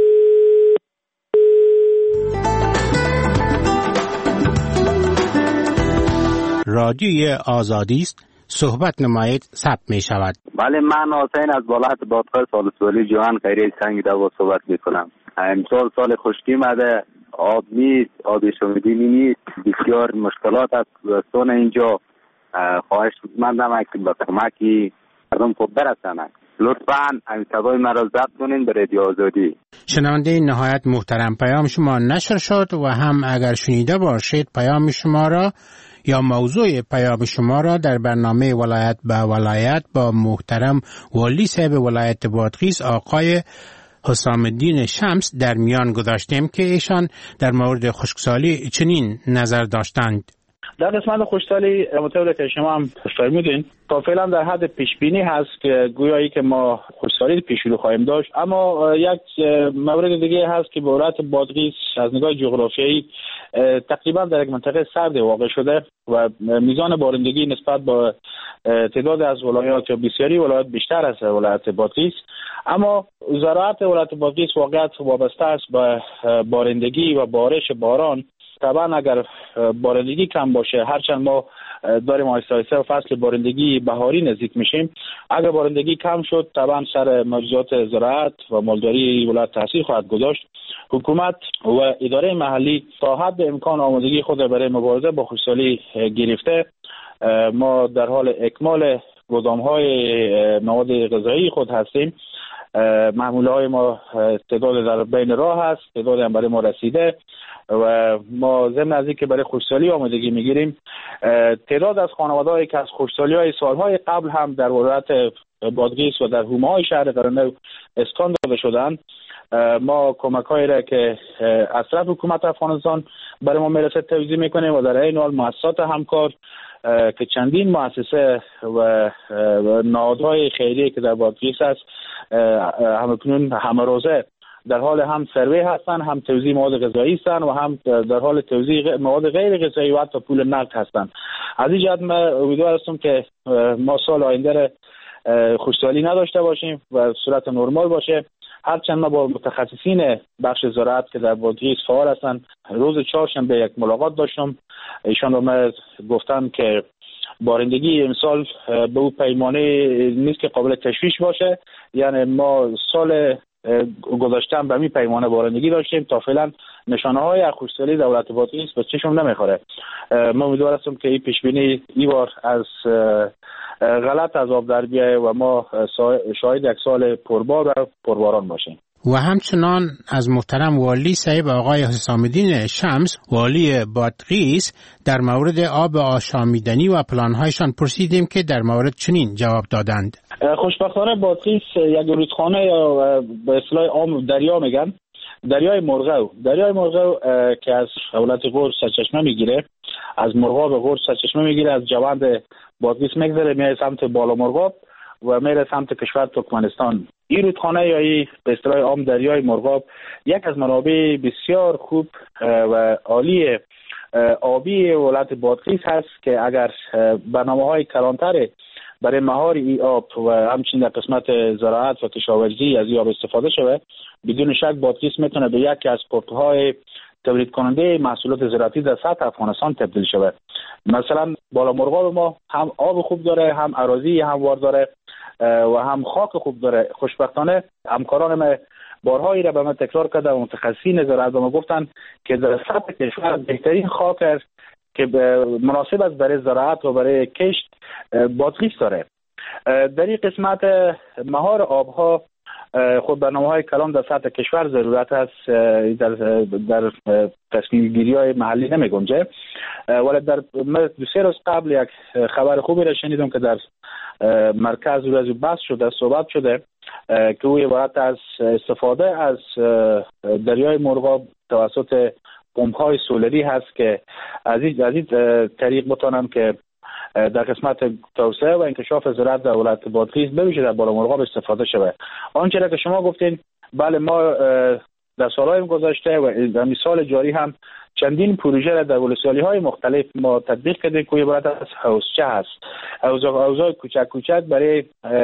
رادیوی آزادی است، صحبت نمایید، ثبت می شود. بله، من حسین از بالات بادخای سالسولی جوان خیری سنگ دو صحبت می کنم. امسال سال خشکی مده، آب نیست، آب شومیدنی نیست، بسیار مشکلات است سون اینجا. خواهش مندم که با کمکی مردم خوب برسنند. لطفاً این صدای مرا ضبط کنین به رادیو آزادی. شنونده نهایت محترم، پیام شما نشر شد و هم اگر شنیده باشید پیام شما را یا موضوع پیام شما را در برنامه ولایت به ولایت با محترم والی صاحب ولایت بادغیس آقای حسام الدین شمس در میان گذاشتیم که ایشان در مورد خشکسالی چنین نظر داشتند. در قسمت خشکسالی مطابق که شما هم فرمودین تا فعلا در حد پیش بینی هست که گویایی که ما خشکسالی پیش رو خواهیم داشت، اما یک مورد دیگه هست که به ولایت بادغیس از نگاه جغرافیایی تقریبا در یک منطقه سرد واقع شده و میزان بارندگی نسبت با تعداد از ولایات یا بسیاری ولایات بیشتر از ولایت بادغیس، اما زراعت ولایت بادغیس واقعا وابسته است به بارندگی و بارش باران. طبعا اگر بارندگی کم باشه، هرچند ما داریم آهسته آهسته فصل بارندگی بهاری نزدیک میشیم، اگر بارندگی کم شد طبعا سر موجودات زراعت و مالداری ولایت تاثیر خواهد گذاشت. حکومت و اداره محلی تا حد امکان آمادگی خود برای مبارزه با خشکسالی گرفته. ما در حال اکمال گودام‌های مواد غذایی خود هستیم. محموله های ما تعداد در بین راه هست، تعداد هم برای ما رسیده و ما ضمن از اینکه برای خشکسالی آمادگی میگیریم، تعداد از خانواده‌هایی که از خشکسالی‌های سالهای قبل هم در ولایت بادغیس و در حومه‌های شهر قرنه اسکان داده شدند، ما کمک‌هایی را که از طرف حکومت افغانستان برای ما میرسه توزیع میکنیم و در این حال مؤسسات همکار که چندین مؤسسه و نهادهای خیریه که در بادغیس است همکنون همه روزه در حال هم سروی هستن، هم توزیع مواد غذایی هستن و هم در حال توزیع مواد غیر غذایی و حتی پول نقد هستن. از این جهت من امیدوار هستم که ما سال آینده خشکسالی نداشته باشیم و صورت نرمال باشه. هرچند ما با متخصصین بخش زراعت که در بادغیس فعال هستن روز چهارشنبه یک ملاقات داشتم، ایشان رو من گفتن که بارندگی امسال به اون پیمانه نیست که قابل تشویش باشه، یعنی ما سال گذشته به همین پیمانه بارندگی داشتیم، تا فعلا نشانه های خشکسالی دولت بادغیس به چشم نمیخوره. من امیدوار هستم که این پیش بینی این بار از غلط از آب در بیایه و ما شاهد یک سال پربار و پرباران باشیم. و همچنان از محترم والی صاحب آقای حسام الدین شمس والی بادغیس در مورد آب آشامیدنی و پلانهایشان پرسیدیم که در مورد چنین جواب دادند. خوشبختانه بادغیس یک رودخانه یا به اصطلاح عام دریا میگن دریای مرغو دریای مرغو که از ولایت غور سرچشمه میگیره، از مرغاب غور سرچشمه میگیره، از جوند بادغیس میگذره میره سمت بالا مرغاب و میره سمت کشور ترکمنستان. این رودخانه یا این به اصطلاح عام دریای مرغاب یک از منابع بسیار خوب و عالی آبی ولایت بادغیس هست که اگر برنامه‌های کلانتر برای مهار ای آب و همچنین در قسمت زراعت و کشاورزی از این آب استفاده شده، بدون شک بادغیس میتونه به یکی از پورت‌های تولید کننده محصولات زراعتی در سطح افغانستان تبدیل شده. مثلا بالا مرغاب ما هم آب خوب داره، هم اراضی هموار داره و هم خاک خوب داره. خوشبختانه همکاران ما بارهایی را به من تکرار کرده و متخصصین زراعت به ما گفتن که در سطح کشور بهترین خاک است که مناسب است برای زراعت و برای کشت بادغیس داره. در این قسمت مهار آبها خود برنامه‌های کلان در سطح کشور ضرورت است، در در تصمیم گیری های محلی نمی گنجه. ولی در دو سه روز قبل یک خبر خوبی را شنیدم که در مرکز روز بحث شده، صحبت شده که او عبارت از استفاده از دریای مرغاب توسط پمپ های سولری هست که از این طریق بتونن که در قسمت توسعه و انکشاف زراعت در ولایت بادغیس بویژه در بالا مرغاب استفاده شده. آنچه را که شما گفتین، بله ما در سالهای گذشته و در سال جاری هم چندین پروژه را در ولسوالی‌های مختلف ما تطبیق کردیم که عبارت از حوضچه هست، حوضای کوچک کوچک برای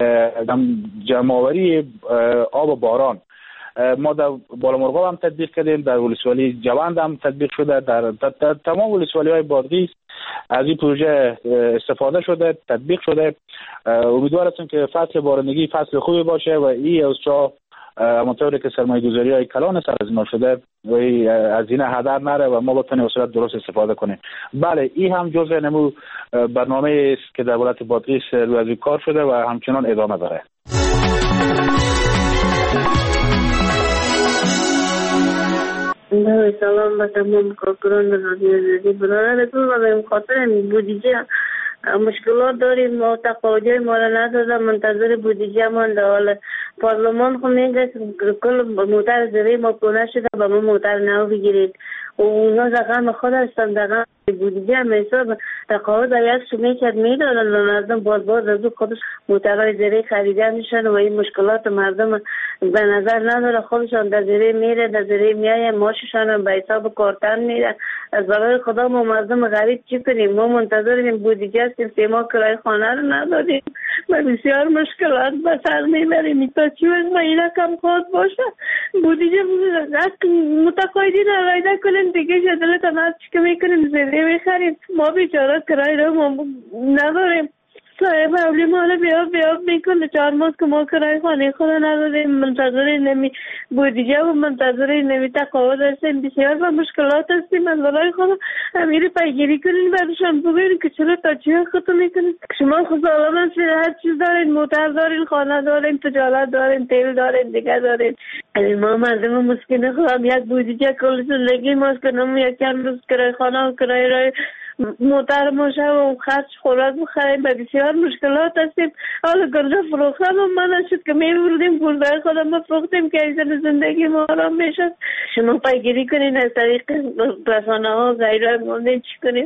جمع‌آوری آب باران. ما در بالا مرغاب هم تطبیق کردیم، در ولسوالی جوند هم تطبیق شده، در, در, در تمام ولسوالی‌های بادغیس از این پروژه استفاده شده، تطبیق شده. امیدوار هستم که فصل بارندگی فصل خوبی باشه و این حوضچه‌ها همونطوری که سرمایه‌گذاری های کلان سر از اینا شده و از این هدر نره و ما بتونیم به صورت درست استفاده کنیم. بله این هم جزء نمو برنامه است که در ولایت بادغیس روی از کار شده و همچنان ادامه داره. سلام به تمام کارکنان رادیو آزادی. برادرتون و به خاطر بودجه مشکلات داریم، ما تقاضای ما را نداده، منتظر بودجه مانده. حالا پارلمان خو میگه کل موتر زیر ما کنه شده به ما موتر نو بگیرید و اونا رقم خود هستن رقم بودجه هم حساب تقاضا در یک سو میکرد میدادن و مردم باز باز از او خودش موترهای زیر خریده میشن و این مشکلات مردم به نظر نداره. خودشان در زیر میره، در زیر میایه، ماششان به حساب کارتن میره. از برای خدا ما مردم غریب چی کنیم؟ ما منتظریم بودجه هستیم، سه ماه کرای خانه رو ندادیم، ما بسیار مشکلات به سر میبریم. تا چی وقت ما این کم خود باشه بودجه متقاعدین رایده کنیم دیگه جدلت هم چی که میکنیم زیده میخریم. ما بیچاره کرای رو ما نداریم. صاحب اولی مالا بیاب بیاب میکنه چهار ماه که ما کرای خانه خود نداریم، منتظر نمی بودجه و منتظر نمی تقاعد هستیم. بسیار با مشکلات هستیم. از برای خود امیر پیگیری کنین برشان بگوین که چرا تا چی خودتو میکنین. شما خود سالم هستین، هر چیز دارین، موتر دارین، خانه دارین، تجارت دارین، تیل دارین، دیگه دارین. ما مردم مسکین خودم یک بودجه کل زندگی ماست کنم یک چند روز کرای خانه و کرای رای موتر ماشه و خرچ خوراک بخریم. به بسیار مشکلات هستیم. حالا گرده فروختم و من شد که میبردیم گرده خودم بفروختیم که ایزن زندگی ما آرام میشد. شما پیگیری کنین از طریق رسانه ها غیره موندین چی کنیم؟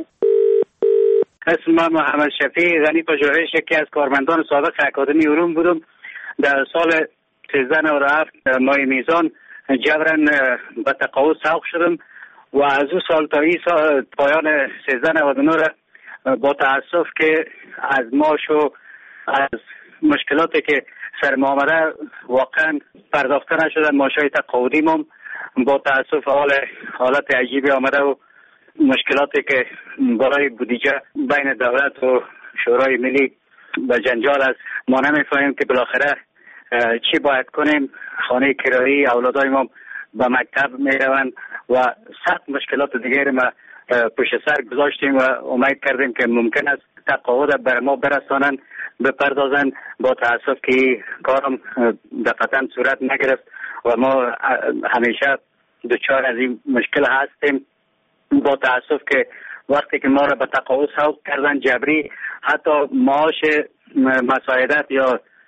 اسم من محمد شفیع غنی پژوهش، یکی از کارمندان سابق اکادمی علوم بودم. در سال سیزده نود و هفت ماه میزان جبران به تقاعد سوق شدم و از او سال تا این سال پایان سیزده نود و نه با تاسف که از ماش و از مشکلاتی که سر ما آمده واقعا پرداخته نشدن ماشای تقاعدی مم با تاسف حال حالت عجیبی آمده و مشکلاتی که برای بودجه بین دولت و شورای ملی به جنجال است. ما نمیفهمیم که بالاخره چی باید کنیم. خانه کرایی اولادای ما به مکتب میروند و سخت مشکلات دیگری ما پشت سر گذاشتیم و امید کردیم که ممکن است تقاعد بر ما برسانند بپردازند. با تاسف که کارم دفعتاً صورت نگرفت و ما همیشه دچار از این مشکل هستیم. با تاسف که وقتی که ما را به تقاعد سوق کردن جبری، حتی معاش مساعدت یا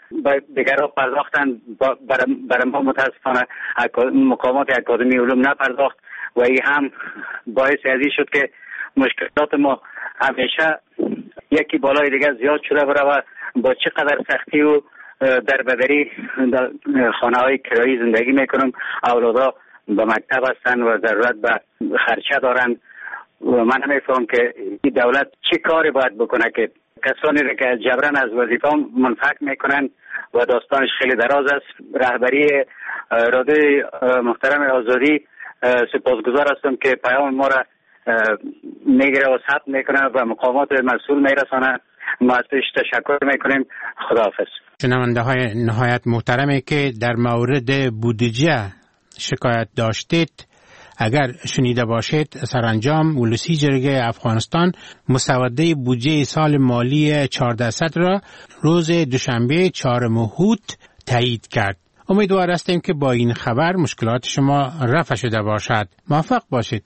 دیگر پرداختن، برای ما متاسفانه مقامات اکادمی علوم نپرداخت و این هم باعث ازی شد که مشکلات ما همیشه یکی بالای دیگر زیاد شده بره و با چقدر سختی و در بدری در خانه های کرایی زندگی میکنم. اولادا به مکتب هستن و ضرورت به خرچه دارن و من نمیفهم که این دولت چه کاری باید بکنه که کسانی را که جبران از وظیفه منفک میکنن و داستانش خیلی دراز است. رهبری راده محترم آزادی سپاسگزار هستم که پیام ما را میگیره و ثبت میکنه و مقامات مسئول میرسانه. ما از پیش تشکر میکنیم. خداحافظ. شنونده های نهایت محترمی که در مورد بودجه شکایت داشتید، اگر شنیده باشید سرانجام ولسی جرگه افغانستان مسوده بودجه سال مالی چهارصد را روز دوشنبه چهارم اوت تایید کرد. امیدوار هستیم که با این خبر مشکلات شما رفع شده باشد. موفق باشید.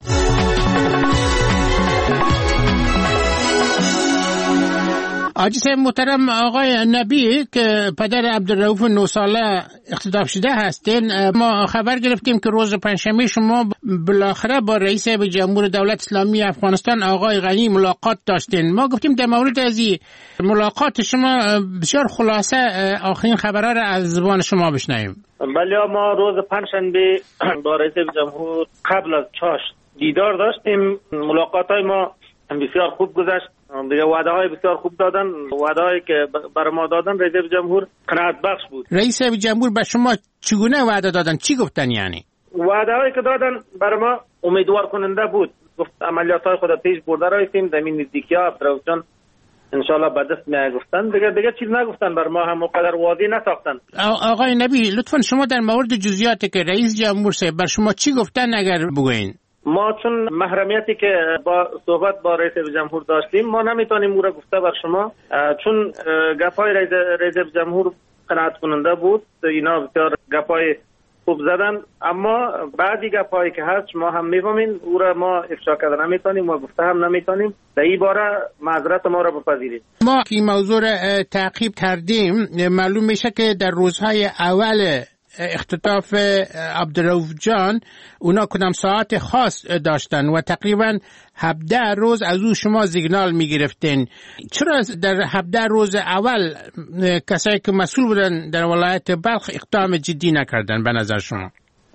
آجیس محترم آقای نبی که پدر عبدالرؤوف نه ساله اختطاف شده هستین، ما خبر گرفتیم که روز پنجشنبه شما بالاخره با رئیس جمهور دولت اسلامی افغانستان آقای غنی ملاقات داشتین. ما گفتیم در مورد از این ملاقات شما بسیار خلاصه آخرین خبرها را از زبان شما بشنویم. بله، ما روز پنجشنبه با رئیس جمهور قبل از چاشت دیدار داشتیم. ملاقات های ما بسیار خوب گذشت. دیگه وعده های بسیار خوب دادن، وعده هایی که بر ما دادن رئیس جمهور قناعت بخش بود. رئیس جمهور به شما چگونه وعده دادن؟ چی گفتن؟ یعنی وعده هایی که دادن بر ما امیدوار کننده بود. گفت عملیات های خود پیش برده رایتیم در این نزدیکی ها عبدالرؤوف جان انشالله به دست می گفتن. دیگه دیگه چیز نگفتن، بر ما هم اونقدر واضح نساختن. آقای نبی لطفا شما در مورد جزئیاتی که رئیس جمهور بر شما چی گفتن اگر بگوین؟ ما چون محرمیتی که با صحبت با رئیس جمهور داشتیم ما نمیتونیم او را گفته بر شما، چون گپای رئیس, رئیس جمهور قناعت کننده بود. اینا بسیار گپای خوب زدن، اما بعضی گپایی که هست ما هم میفهمیم او را ما افشا کرده نمیتونیم و گفته هم نمیتونیم. در این باره معذرت ما را بپذیرید. ما این موضوع را تعقیب کردیم. معلوم میشه که در روزهای اول اختطاف عبدالرؤوف جان اونا کدام ساعت خاص داشتن و تقریبا هفده روز از او شما سیگنال میگرفتین. چرا در هفده روز اول کسایی که مسئول بودن در ولایت بلخ اقدام جدی نکردن به نظر شما؟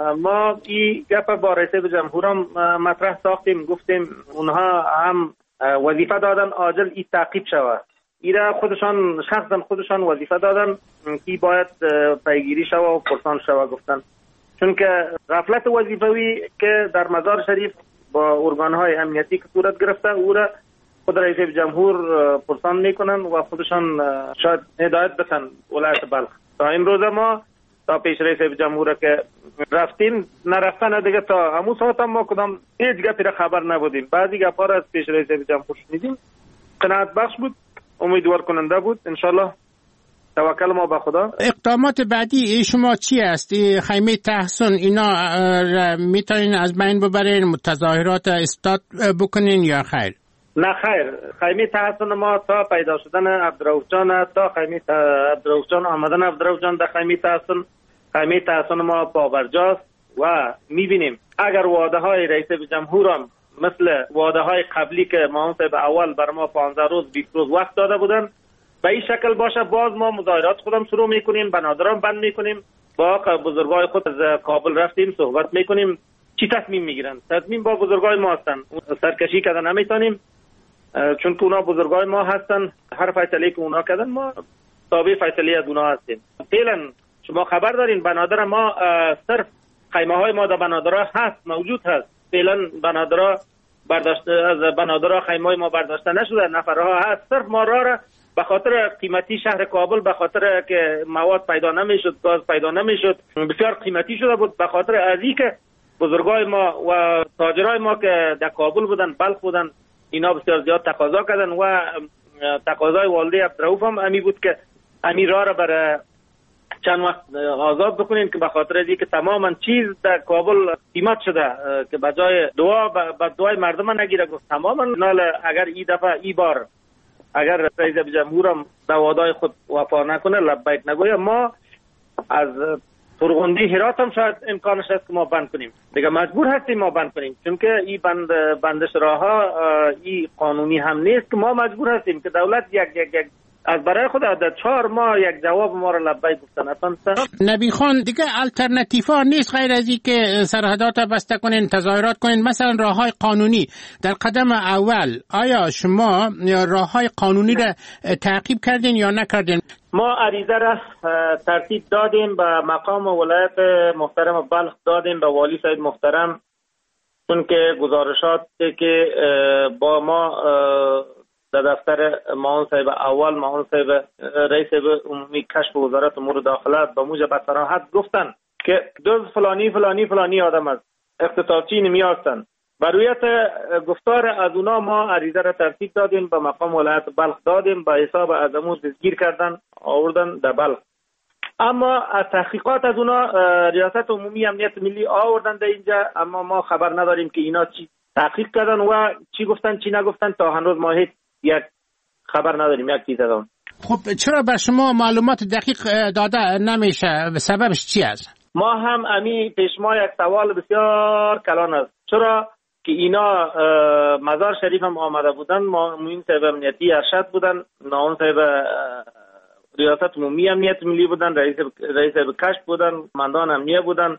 ما این گپ با رئیس جمهورم مطرح ساختیم، گفتیم اونها هم وظیفه دادن عاجل این تعقیب شود. ایره خودشان شخصا خودشان وظیفه دادن که باید پیگیری شود و پرسان شود گفتن، چون که غفلت وظیفوی که در مزار شریف با ارگانهای امنیتی که صورت گرفته او را خود رئیس جمهور پرسان میکنن و خودشان شاید هدایت بتن ولایت بلخ. تا امروز ما تا پیش رئیس جمهور که رفتیم نرفتن دیگه تا همون ساعت هم ما کدام هیچ گپی را خبر نبودیم. بعضی گپا را از پیش رئیس جمهور شنیدیم، قناعت بخش بود، امیدوار کننده بود. انشالله توکل ما به خدا. اقدامات بعدی شما چی است؟ خیمه تحسن اینا میتونین از بین ببرین، تظاهرات استاد بکنین یا خیر؟ نه خیر، خیمه تحسن ما تا پیدا شدن عبدالرؤوف جان، تا خیمه عبدالرؤوف جان آمدن عبدالرؤوف جان در خیمه تحسن، خیمه تحسن ما پابرجاست و میبینیم اگر وعده های رئیس جمهور هم مثل وعده های قبلی که ما به اول بر ما پانزده روز بیست روز وقت داده بودن به این شکل باشه، باز ما مظاهرات خودم شروع میکنیم، بنادران بند میکنیم، با بزرگای خود از کابل رفتیم صحبت میکنیم چی تصمیم میگیرن. تصمیم با بزرگای ما هستن، سرکشی کردن نمیتونیم چون که اونا بزرگای ما هستن. هر فیصله که اونا کردن ما تابع فیصله از اونا هستیم. فعلا شما خبر دارین بنادر ما صرف خیمه های ما در بنادرها هست، موجود هست. فعلا بنادرها برداشته از بنادرها خیمه ما برداشته نشده، نفرها هست. صرف ما را به خاطر قیمتی شهر کابل، به خاطر که مواد پیدا نمیشد، گاز پیدا نمیشد، بسیار قیمتی شده بود. به خاطر ازی که بزرگای ما و تاجرای ما که در کابل بودن، بلخ بودن، اینا بسیار زیاد تقاضا کردن و تقاضای والده عبدالرؤوف هم امی بود که امی را را برای چند وقت آزاد بکنین که به خاطر ازی که تماما چیز در کابل قیمت شده که بجای دعا به دعای مردم نگیره. گفت تماما نال اگر ای دفعه ای بار اگر رئیس جمهورم به وعده خود وفا نکنه، لبیک نگویه، ما از فرغندی هرات هم شاید امکانش هست که ما بند کنیم. دیگه مجبور هستیم ما بند کنیم، چون که این بند بندش راه ها این قانونی هم نیست که ما مجبور هستیم که دولت یک یک یک از برای خود در چهار ماه یک جواب ما را لبیک گفتن. اصلا نبی خان دیگه الटरनेटिव نیست غیر از این که سرحدات بسته کنین، تظاهرات کنین، مثلا راههای قانونی. در قدم اول آیا شما راههای قانونی را تعقیب کردین یا نکردین؟ ما عریضه را ترتیب دادیم به مقام ولایت محترم بلخ، دادیم به والی صاحب محترم، چون که گزارشات که با ما در دفتر معاون صاحب اول، معاون صاحب رئیس عمومی کشف وزارت امور داخله به موجب صراحت گفتن که دوز فلانی فلانی فلانی آدم است، اختصاصی نمی هستند. برویت گفتار از اونا ما عریضه را ترتیب دادیم به مقام ولایت بلخ، دادیم به حساب از امور دستگیر کردن آوردن در بلخ. اما از تحقیقات از اونا ریاست عمومی امنیت ملی آوردن در اینجا، اما ما خبر نداریم که اینا چی تحقیق کردن و چی گفتن چی نگفتن. تا هنوز ما هیچ یک خبر نداریم یک چیز دادم. خب چرا بر شما معلومات دقیق داده نمیشه؟ سببش چی است؟ ما هم امی پیش ما یک سوال بسیار کلان است. چرا که اینا مزار شریف هم آمده بودن، معاون صاحب امنیتی ارشد بودن، معاون صاحب ریاست عمومی امنیت ملی بودن، رئیس رئیس کشف بودن، مندان امنیه بودن،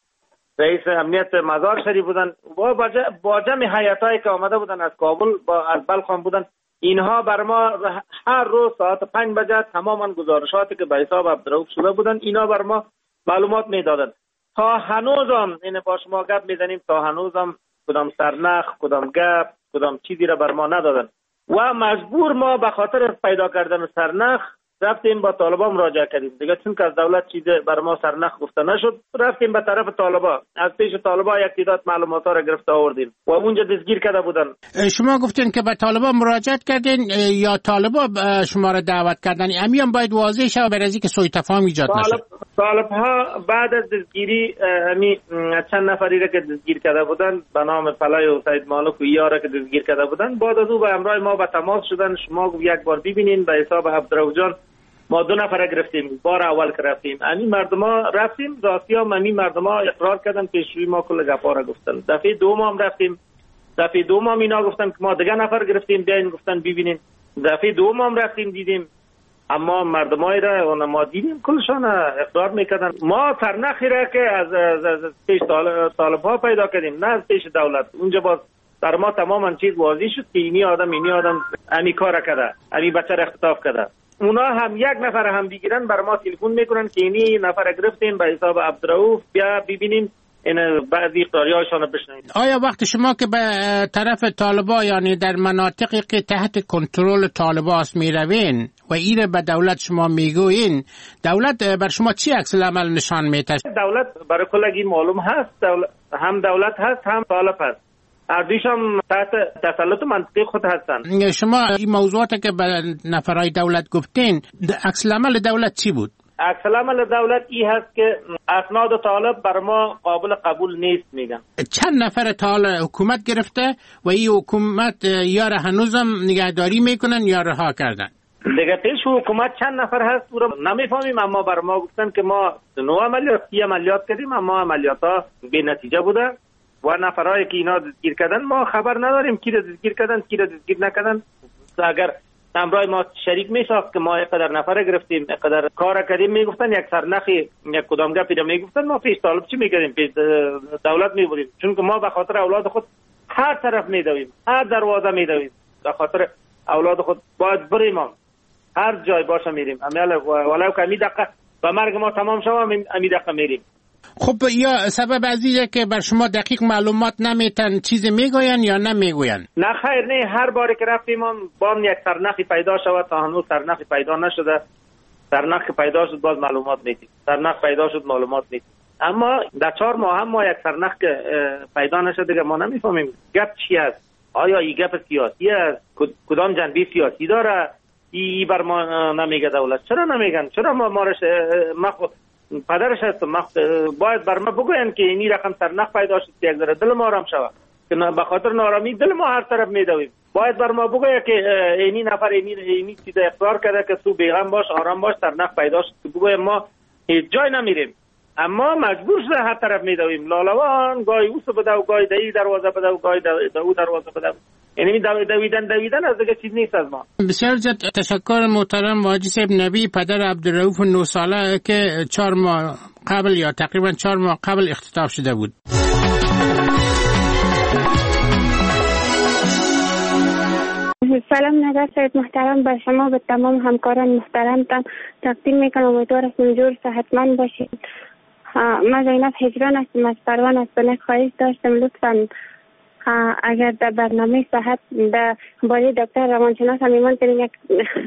رئیس امنیت مزار شریف بودن و با جمع هیئتایی که آمده بودن از کابل با از بلخ بودن. اینها بر ما هر روز ساعت پنج بجه تماما گزارشاتی که به حساب عبدالرؤوف شده بودن اینا بر ما معلومات میدادن. تا هنوزم این با شما گپ میزنیم، تا هنوزم کدام سرنخ، کدام گپ، کدام چیزی را بر ما ندادن و مجبور ما به خاطر پیدا کردن سرنخ رفتیم با طالبان مراجعه کردیم. دیگه چون که از دولت چیز بر ما سرنخ گفته نشد، رفتیم به طرف طالبان، از پیش طالبان یک تعداد معلومات را گرفته آوردیم و اونجا دستگیر کرده بودن. شما گفتین که به طالبان مراجعه کردین یا طالبان شما را دعوت کردن؟ همین باید واضح شه برای اینکه سوء تفاهم ایجاد نشه. طالب ها بعد از دستگیری می چند نفری را که دستگیر کرده بودن به نام فلای و سید مالک و یارا که دستگیر کرده بودن، بعد از او به همراه ما به تماس شدن. شما یک بار ببینین به حساب عبدالرؤوف جان ما دو نفر گرفتیم. بار اول که رفتیم امی مردما رفتیم راستی هم امی مردما اقرار کردن، پیشوی ما کل گپا را گفتن. دفعه دوم هم رفتیم، دفعه دوم هم اینا گفتن که ما دیگه نفر گرفتیم بیاین، گفتن ببینین. دفعه دوم هم رفتیم دیدیم، اما مردمای را و ما دیدیم کلشان اقرار میکردن. ما سرنخی را که از, از, از پیش طالب ها پیدا کردیم، نه از پیش دولت. اونجا باز در ما تماما چیز واضح شد که اینی آدم اینی آدم امی کار کرده، امی بچه را اختطاف کرده. اونا هم یک نفر هم بگیرن بر ما تلفن میکنن که اینی نفر گرفتیم به حساب عبدالرؤوف، بیا ببینیم این بعضی اقراریاشون رو بشنویم. آیا وقت شما که به طرف طالبا یعنی در مناطقی که تحت کنترل طالبا است میروین و ایره به دولت شما میگوین، دولت بر شما چی عکس العمل نشان میده؟ دولت برای کلگی معلوم هست، دولت هم دولت هست هم طالب هست، اردیش هم تحت تسلط منطقی خود هستن. شما این موضوعات که به نفرای دولت گفتین، عکس العمل دولت چی بود؟ عکس العمل دولت این هست که اسناد طالب بر ما قابل قبول نیست میگن. چند نفر طالب حکومت گرفته و این حکومت یا را هنوزم نگهداری میکنن یا رها کردن؟ دیگه پیش حکومت چند نفر هست او را نمیفهمیم، اما بر ما گفتن که ما نو عملیات سی عملیات کردیم، اما عملیات ها بی نتیجه بوده و نفرایی که اینا دستگیر کردن ما خبر نداریم کی را دستگیر کردن کی را دستگیر نکردن. اگر همراه ما شریک میساخت که ما اینقدر نفر گرفتیم اینقدر کار کردیم، میگفتن یک سرنخی یک کدام گپی را میگفتن، ما پیش طالب چی میکردیم؟ پیش دولت میبودیم، چون که ما به خاطر اولاد خود هر طرف میدویم، هر دروازه میدویم، به خاطر اولاد خود باید بریم، هر جای باشه میریم. ولو که امی دقیقه به مرگ ما تمام شد امی دقیقه میریم. خب یا سبب عزیزه که بر شما دقیق معلومات نمیتن چیزی میگوین یا نمیگوین؟ نه خیر، نه، هر باری که رفتیم با هم یک سرنخی پیدا شود، تا هنوز سرنخی پیدا نشده. سرنخی پیدا شد باز معلومات میدیم، سرنخ پیدا شد معلومات میدیم، اما در چهار ماه هم ما یک سرنخ که پیدا نشده دیگه ما نمیفهمیم گپ چی است. آیا این گپ سیاسی است؟ کدام جنبه سیاسی داره؟ ای بر ما نمیگه دولت. چرا نمیگن؟ چرا ما مارش ما پدرش هست؟ باید بر ما بگوین که اینی رقم سرنخ پیدا شد یک ذره دل ما آرام شود. که به خاطر نارامی دل ما هر طرف میدویم. باید بر ما بگه که اینی نفر اینی اینی چیز اقرار کرده که تو بیغم باش، آرام باش، سرنخ پیدا شد، بگه ما هیچ جای نمیریم، اما مجبور شده هر طرف میدویم. لالوان گاهی اوسو بده و گاهی دهی دروازه بده و گاهی دو دروازه بده. یعنی دویدن دویدن از دیگه چیز نیست از ما. بسیار زیاد تشکر محترم واجی صاحب نبی، پدر عبدالرؤوف نه ساله که چهار ماه قبل یا تقریبا چهار ماه قبل اختطاف شده بود. سلام نظر سید محترم بر شما به تمام همکاران محترمتان تقدیم میکنم. امیدوار هستم جور صحتمند باشید. من زینب هجران هستم از پروان. از بنک خواهش داشتم لطفا اگر در برنامه صحت در باره دکتر روانشناس هم ایمان کنیم یک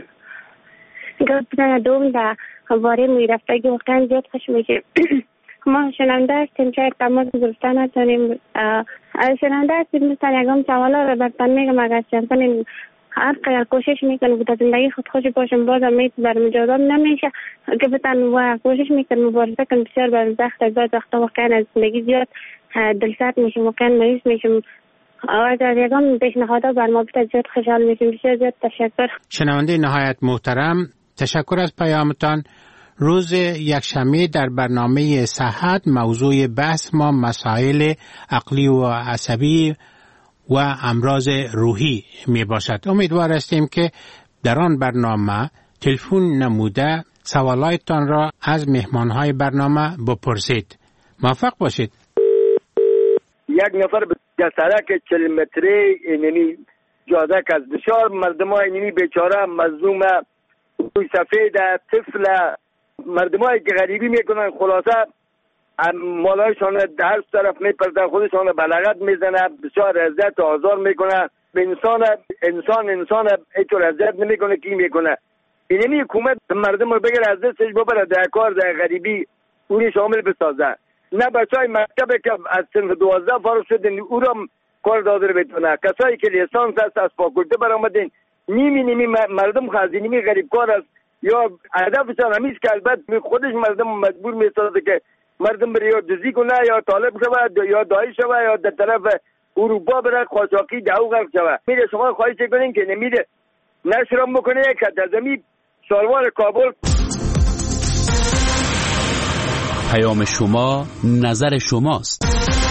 گفت بزنه دوم در باره میرفتگی واقعا زیاد خوش میشه. ما شنونده هستیم شاید تماس گرفتن نتونیم. شنونده هستیم مثلا یکم سوالا رو برتن میگم اگر چندتونیم هر قدر کوشش میکنم بوده زندگی خود خوش باشم بازم میت برم اجازم نمیشه که بتن و کوشش میکنم مبارزه کنم. بسیار برم زخت از بعد وقتا واقعا از زندگی زیاد دلسرد میشم، واقعا مریض میشم. اگر یکم پیشنهادا بر ما بده زیاد خوشحال میشم. بسیار زیاد تشکر. شنونده نهایت محترم تشکر از پیامتان. روز یکشنبه در برنامه صحت موضوع بحث ما مسائل عقلی و عصبی و امراض روحی می باشد. امیدوار هستیم که در آن برنامه تلفن نموده سوالایتان را از مهمانهای برنامه بپرسید. موفق باشید. یک نفر به سرک چهل متری اینمی جاده که از بسیار مردم های اینمی بیچاره مظلوم روی سفید طفل مردم هایی که غریبی میکنن خلاصه مالایشان در طرف میپردن خودشان بلغت میزنه بسیار اذیت و آزار میکنه. به انسان انسان انسان اینطور اذیت نمیکنه کی میکنه. اینمی حکومت مردم رو بگیر از دستش ببره در کار در غریبی اونی شامل بسازه. نه بچه های مکتب که از صنف دوازده فارغ شدن او را کار داده بتونه. کسایی که لیسانس هست از فاکولته برآمدن نیمی نیمی مردم خازی نیمی غریب کار است. یا هدفشان همیست که البته خودش مردم مجبور میسازه که مردم بره یا دزدی کنه یا طالب شود یا دایی شود یا در طرف اروپا بره قاچاقی دهو غرق شود. میره شما خواهش کنین که نمیره نشرم بکنه که در زمین سالوار کابل. پیام شما نظر شماست.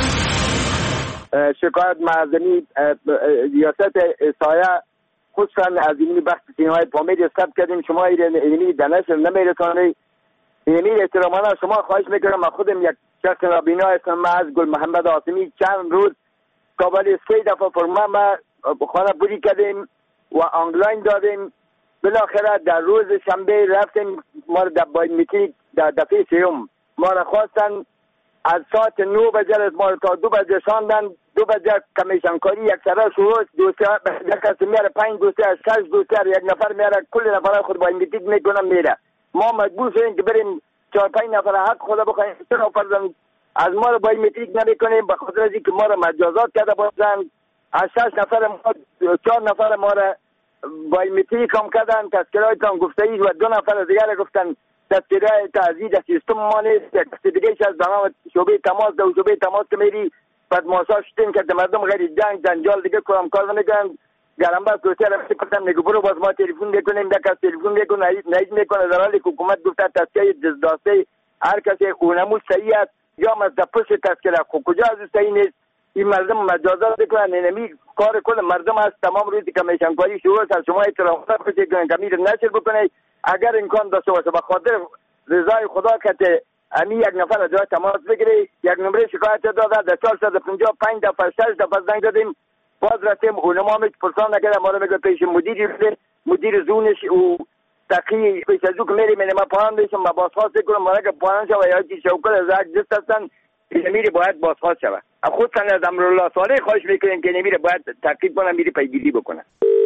شکایت معظمی ریاست سایه خودشان از اینمی بخش سینمای پامید ثبت کردیم. شما اینمی دنش نمیرسانید. اینمی احترامانا شما خواهش میکنم. من خودم یک شخص نابینا هستم. من از گل محمد آسمی چند روز کابل سه دفعه فرما ما خانه بودی کردیم و آنلاین دادیم. بالاخره در روز شنبه رفتیم ما در بایومتریک در دفعه سیوم ما را خواستن از ساعت نو بجه از ما تا دو بجه شاندن. دو بجه کمیشنکاری یک سره شروع دوستر یک کسی میاره پنج دوستر شش دوستر یک نفر میاره کل نفر خود بایومتریک میکنم میره. ما مجبور شدیم که بریم چهار پنج نفر حق خدا بخوایم چرا فرضاً از ما رو بایومتریک نمیکنیم به خاطر از اینکه ما رو مجازات کرده باشن. از شش نفر ما چهار نفر ما رو بایومتریک هم کردن. تذکرهایتان گفته اید و دو نفر دیگر گفتن تذکره تعزیه در سیستم ما نیست. یک دیگه از برنامه شعبه تماس در شعبه تماس که میری بعد ماساژ شدیم که مردم غیر جنگ جنجال دیگه کارم کار نمیکنن. گرم باز دوستر رو میکنن میگو برو باز ما تلفن میکنیم یک از تلفن میکنه نهید میکنه در حالی که حکومت گفته تذکره دزداسته هر کسی اونمو صحیح است یا از پشت تذکره خب کجا از صحیح نیست. این مردم مجازات میکنن. اینمی کار کل مردم است. تمام روزی که کمیشنکاری شروع است شما احترام کنید که کمی نشر بکنید اگر امکان داشته باشه به خاطر رضای خدا که امی یک نفر از جای تماس بگیری. یک نمره شکایت داده در چهارصد و پنجاه و پنج دفعه شش دفعه زنگ دادیم باز رفتیم اونم هم پرسان نکرده. ما رو میگه پیش مدیری مدیر زونش او تقی پیش از او که میریم ما پایان بیشم ما بازخواست کنم ما که پایان شود یا چی شوکل از یک دست هستن نمیره باید بازخواست شود. خودتان از امرالله صالح خواهش میکنیم که نمیره باید تحقیق کنم میره پیگیری بکنه.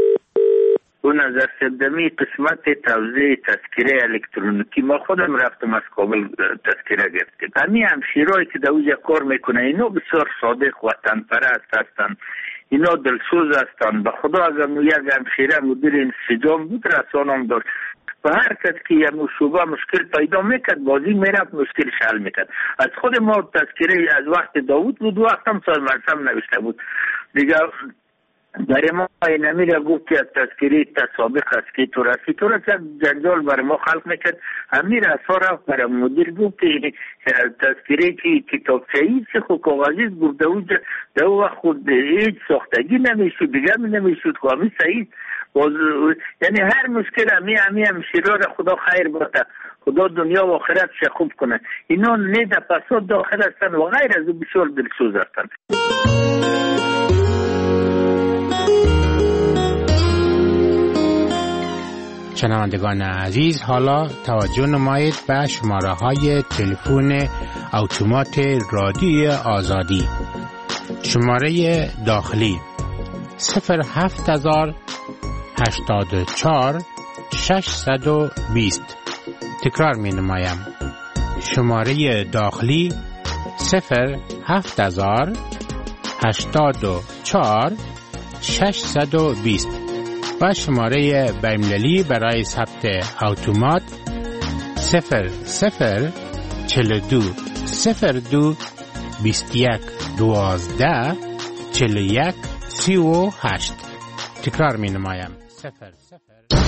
اون نظر سدمی قسمت توزیع تذکره الکترونیکی ما خودم رفتم از کابل تذکره گرفتیم. همین همشیرایی که در اوجه کار میکنه اینا بسیار صادق وطن پرست هستن. اینا دلسوز هستن. به خدا اگر یک همشیره مدیر انسجام بود رسانم داشت و هر کس که یه شوبه مشکل پیدا میکرد بازی میرفت مشکلش حل میکرد. از خود ما تذکره از وقت داوود بود وقت هم سال مرسم نوشته بود دیگه. برای ما این امیر گفت که تذکره تسابق است که تو رسی تو رسی جنجال برای ما خلق میکرد. امیر اصلا رفت برای مدیر گفت که تذکره که کتاب چهید چه خود کاغذی بود دو وقت خود هیچ ساختگی نمیشود دیگه می نمیشود که همی سعید باز... یعنی هر مشکل همی همی همشیرا را خدا خیر باته، خدا دنیا و آخرت شه خوب کنه. اینا نیده پساد داخل هستن و غیر از بسیار دلسوز هستن. شنوندگان عزیز، حالا توجه نمایید به شماره های تلفن اتومات رادیوی آزادی. شماره داخلی صفر هفت هزار هشتاد و چهار ششصد و بیست. تکرار می نمایم. شماره داخلی صفر هفت هزار هشتاد و چهار ششصد و بیست و شماره بین‌المللی برای ثبت اتومات صفر صفر چهل و دو صفر دو بیست و یک دوازده چهل و یک سی و هشت. تکرار می نمایم. صفر صفر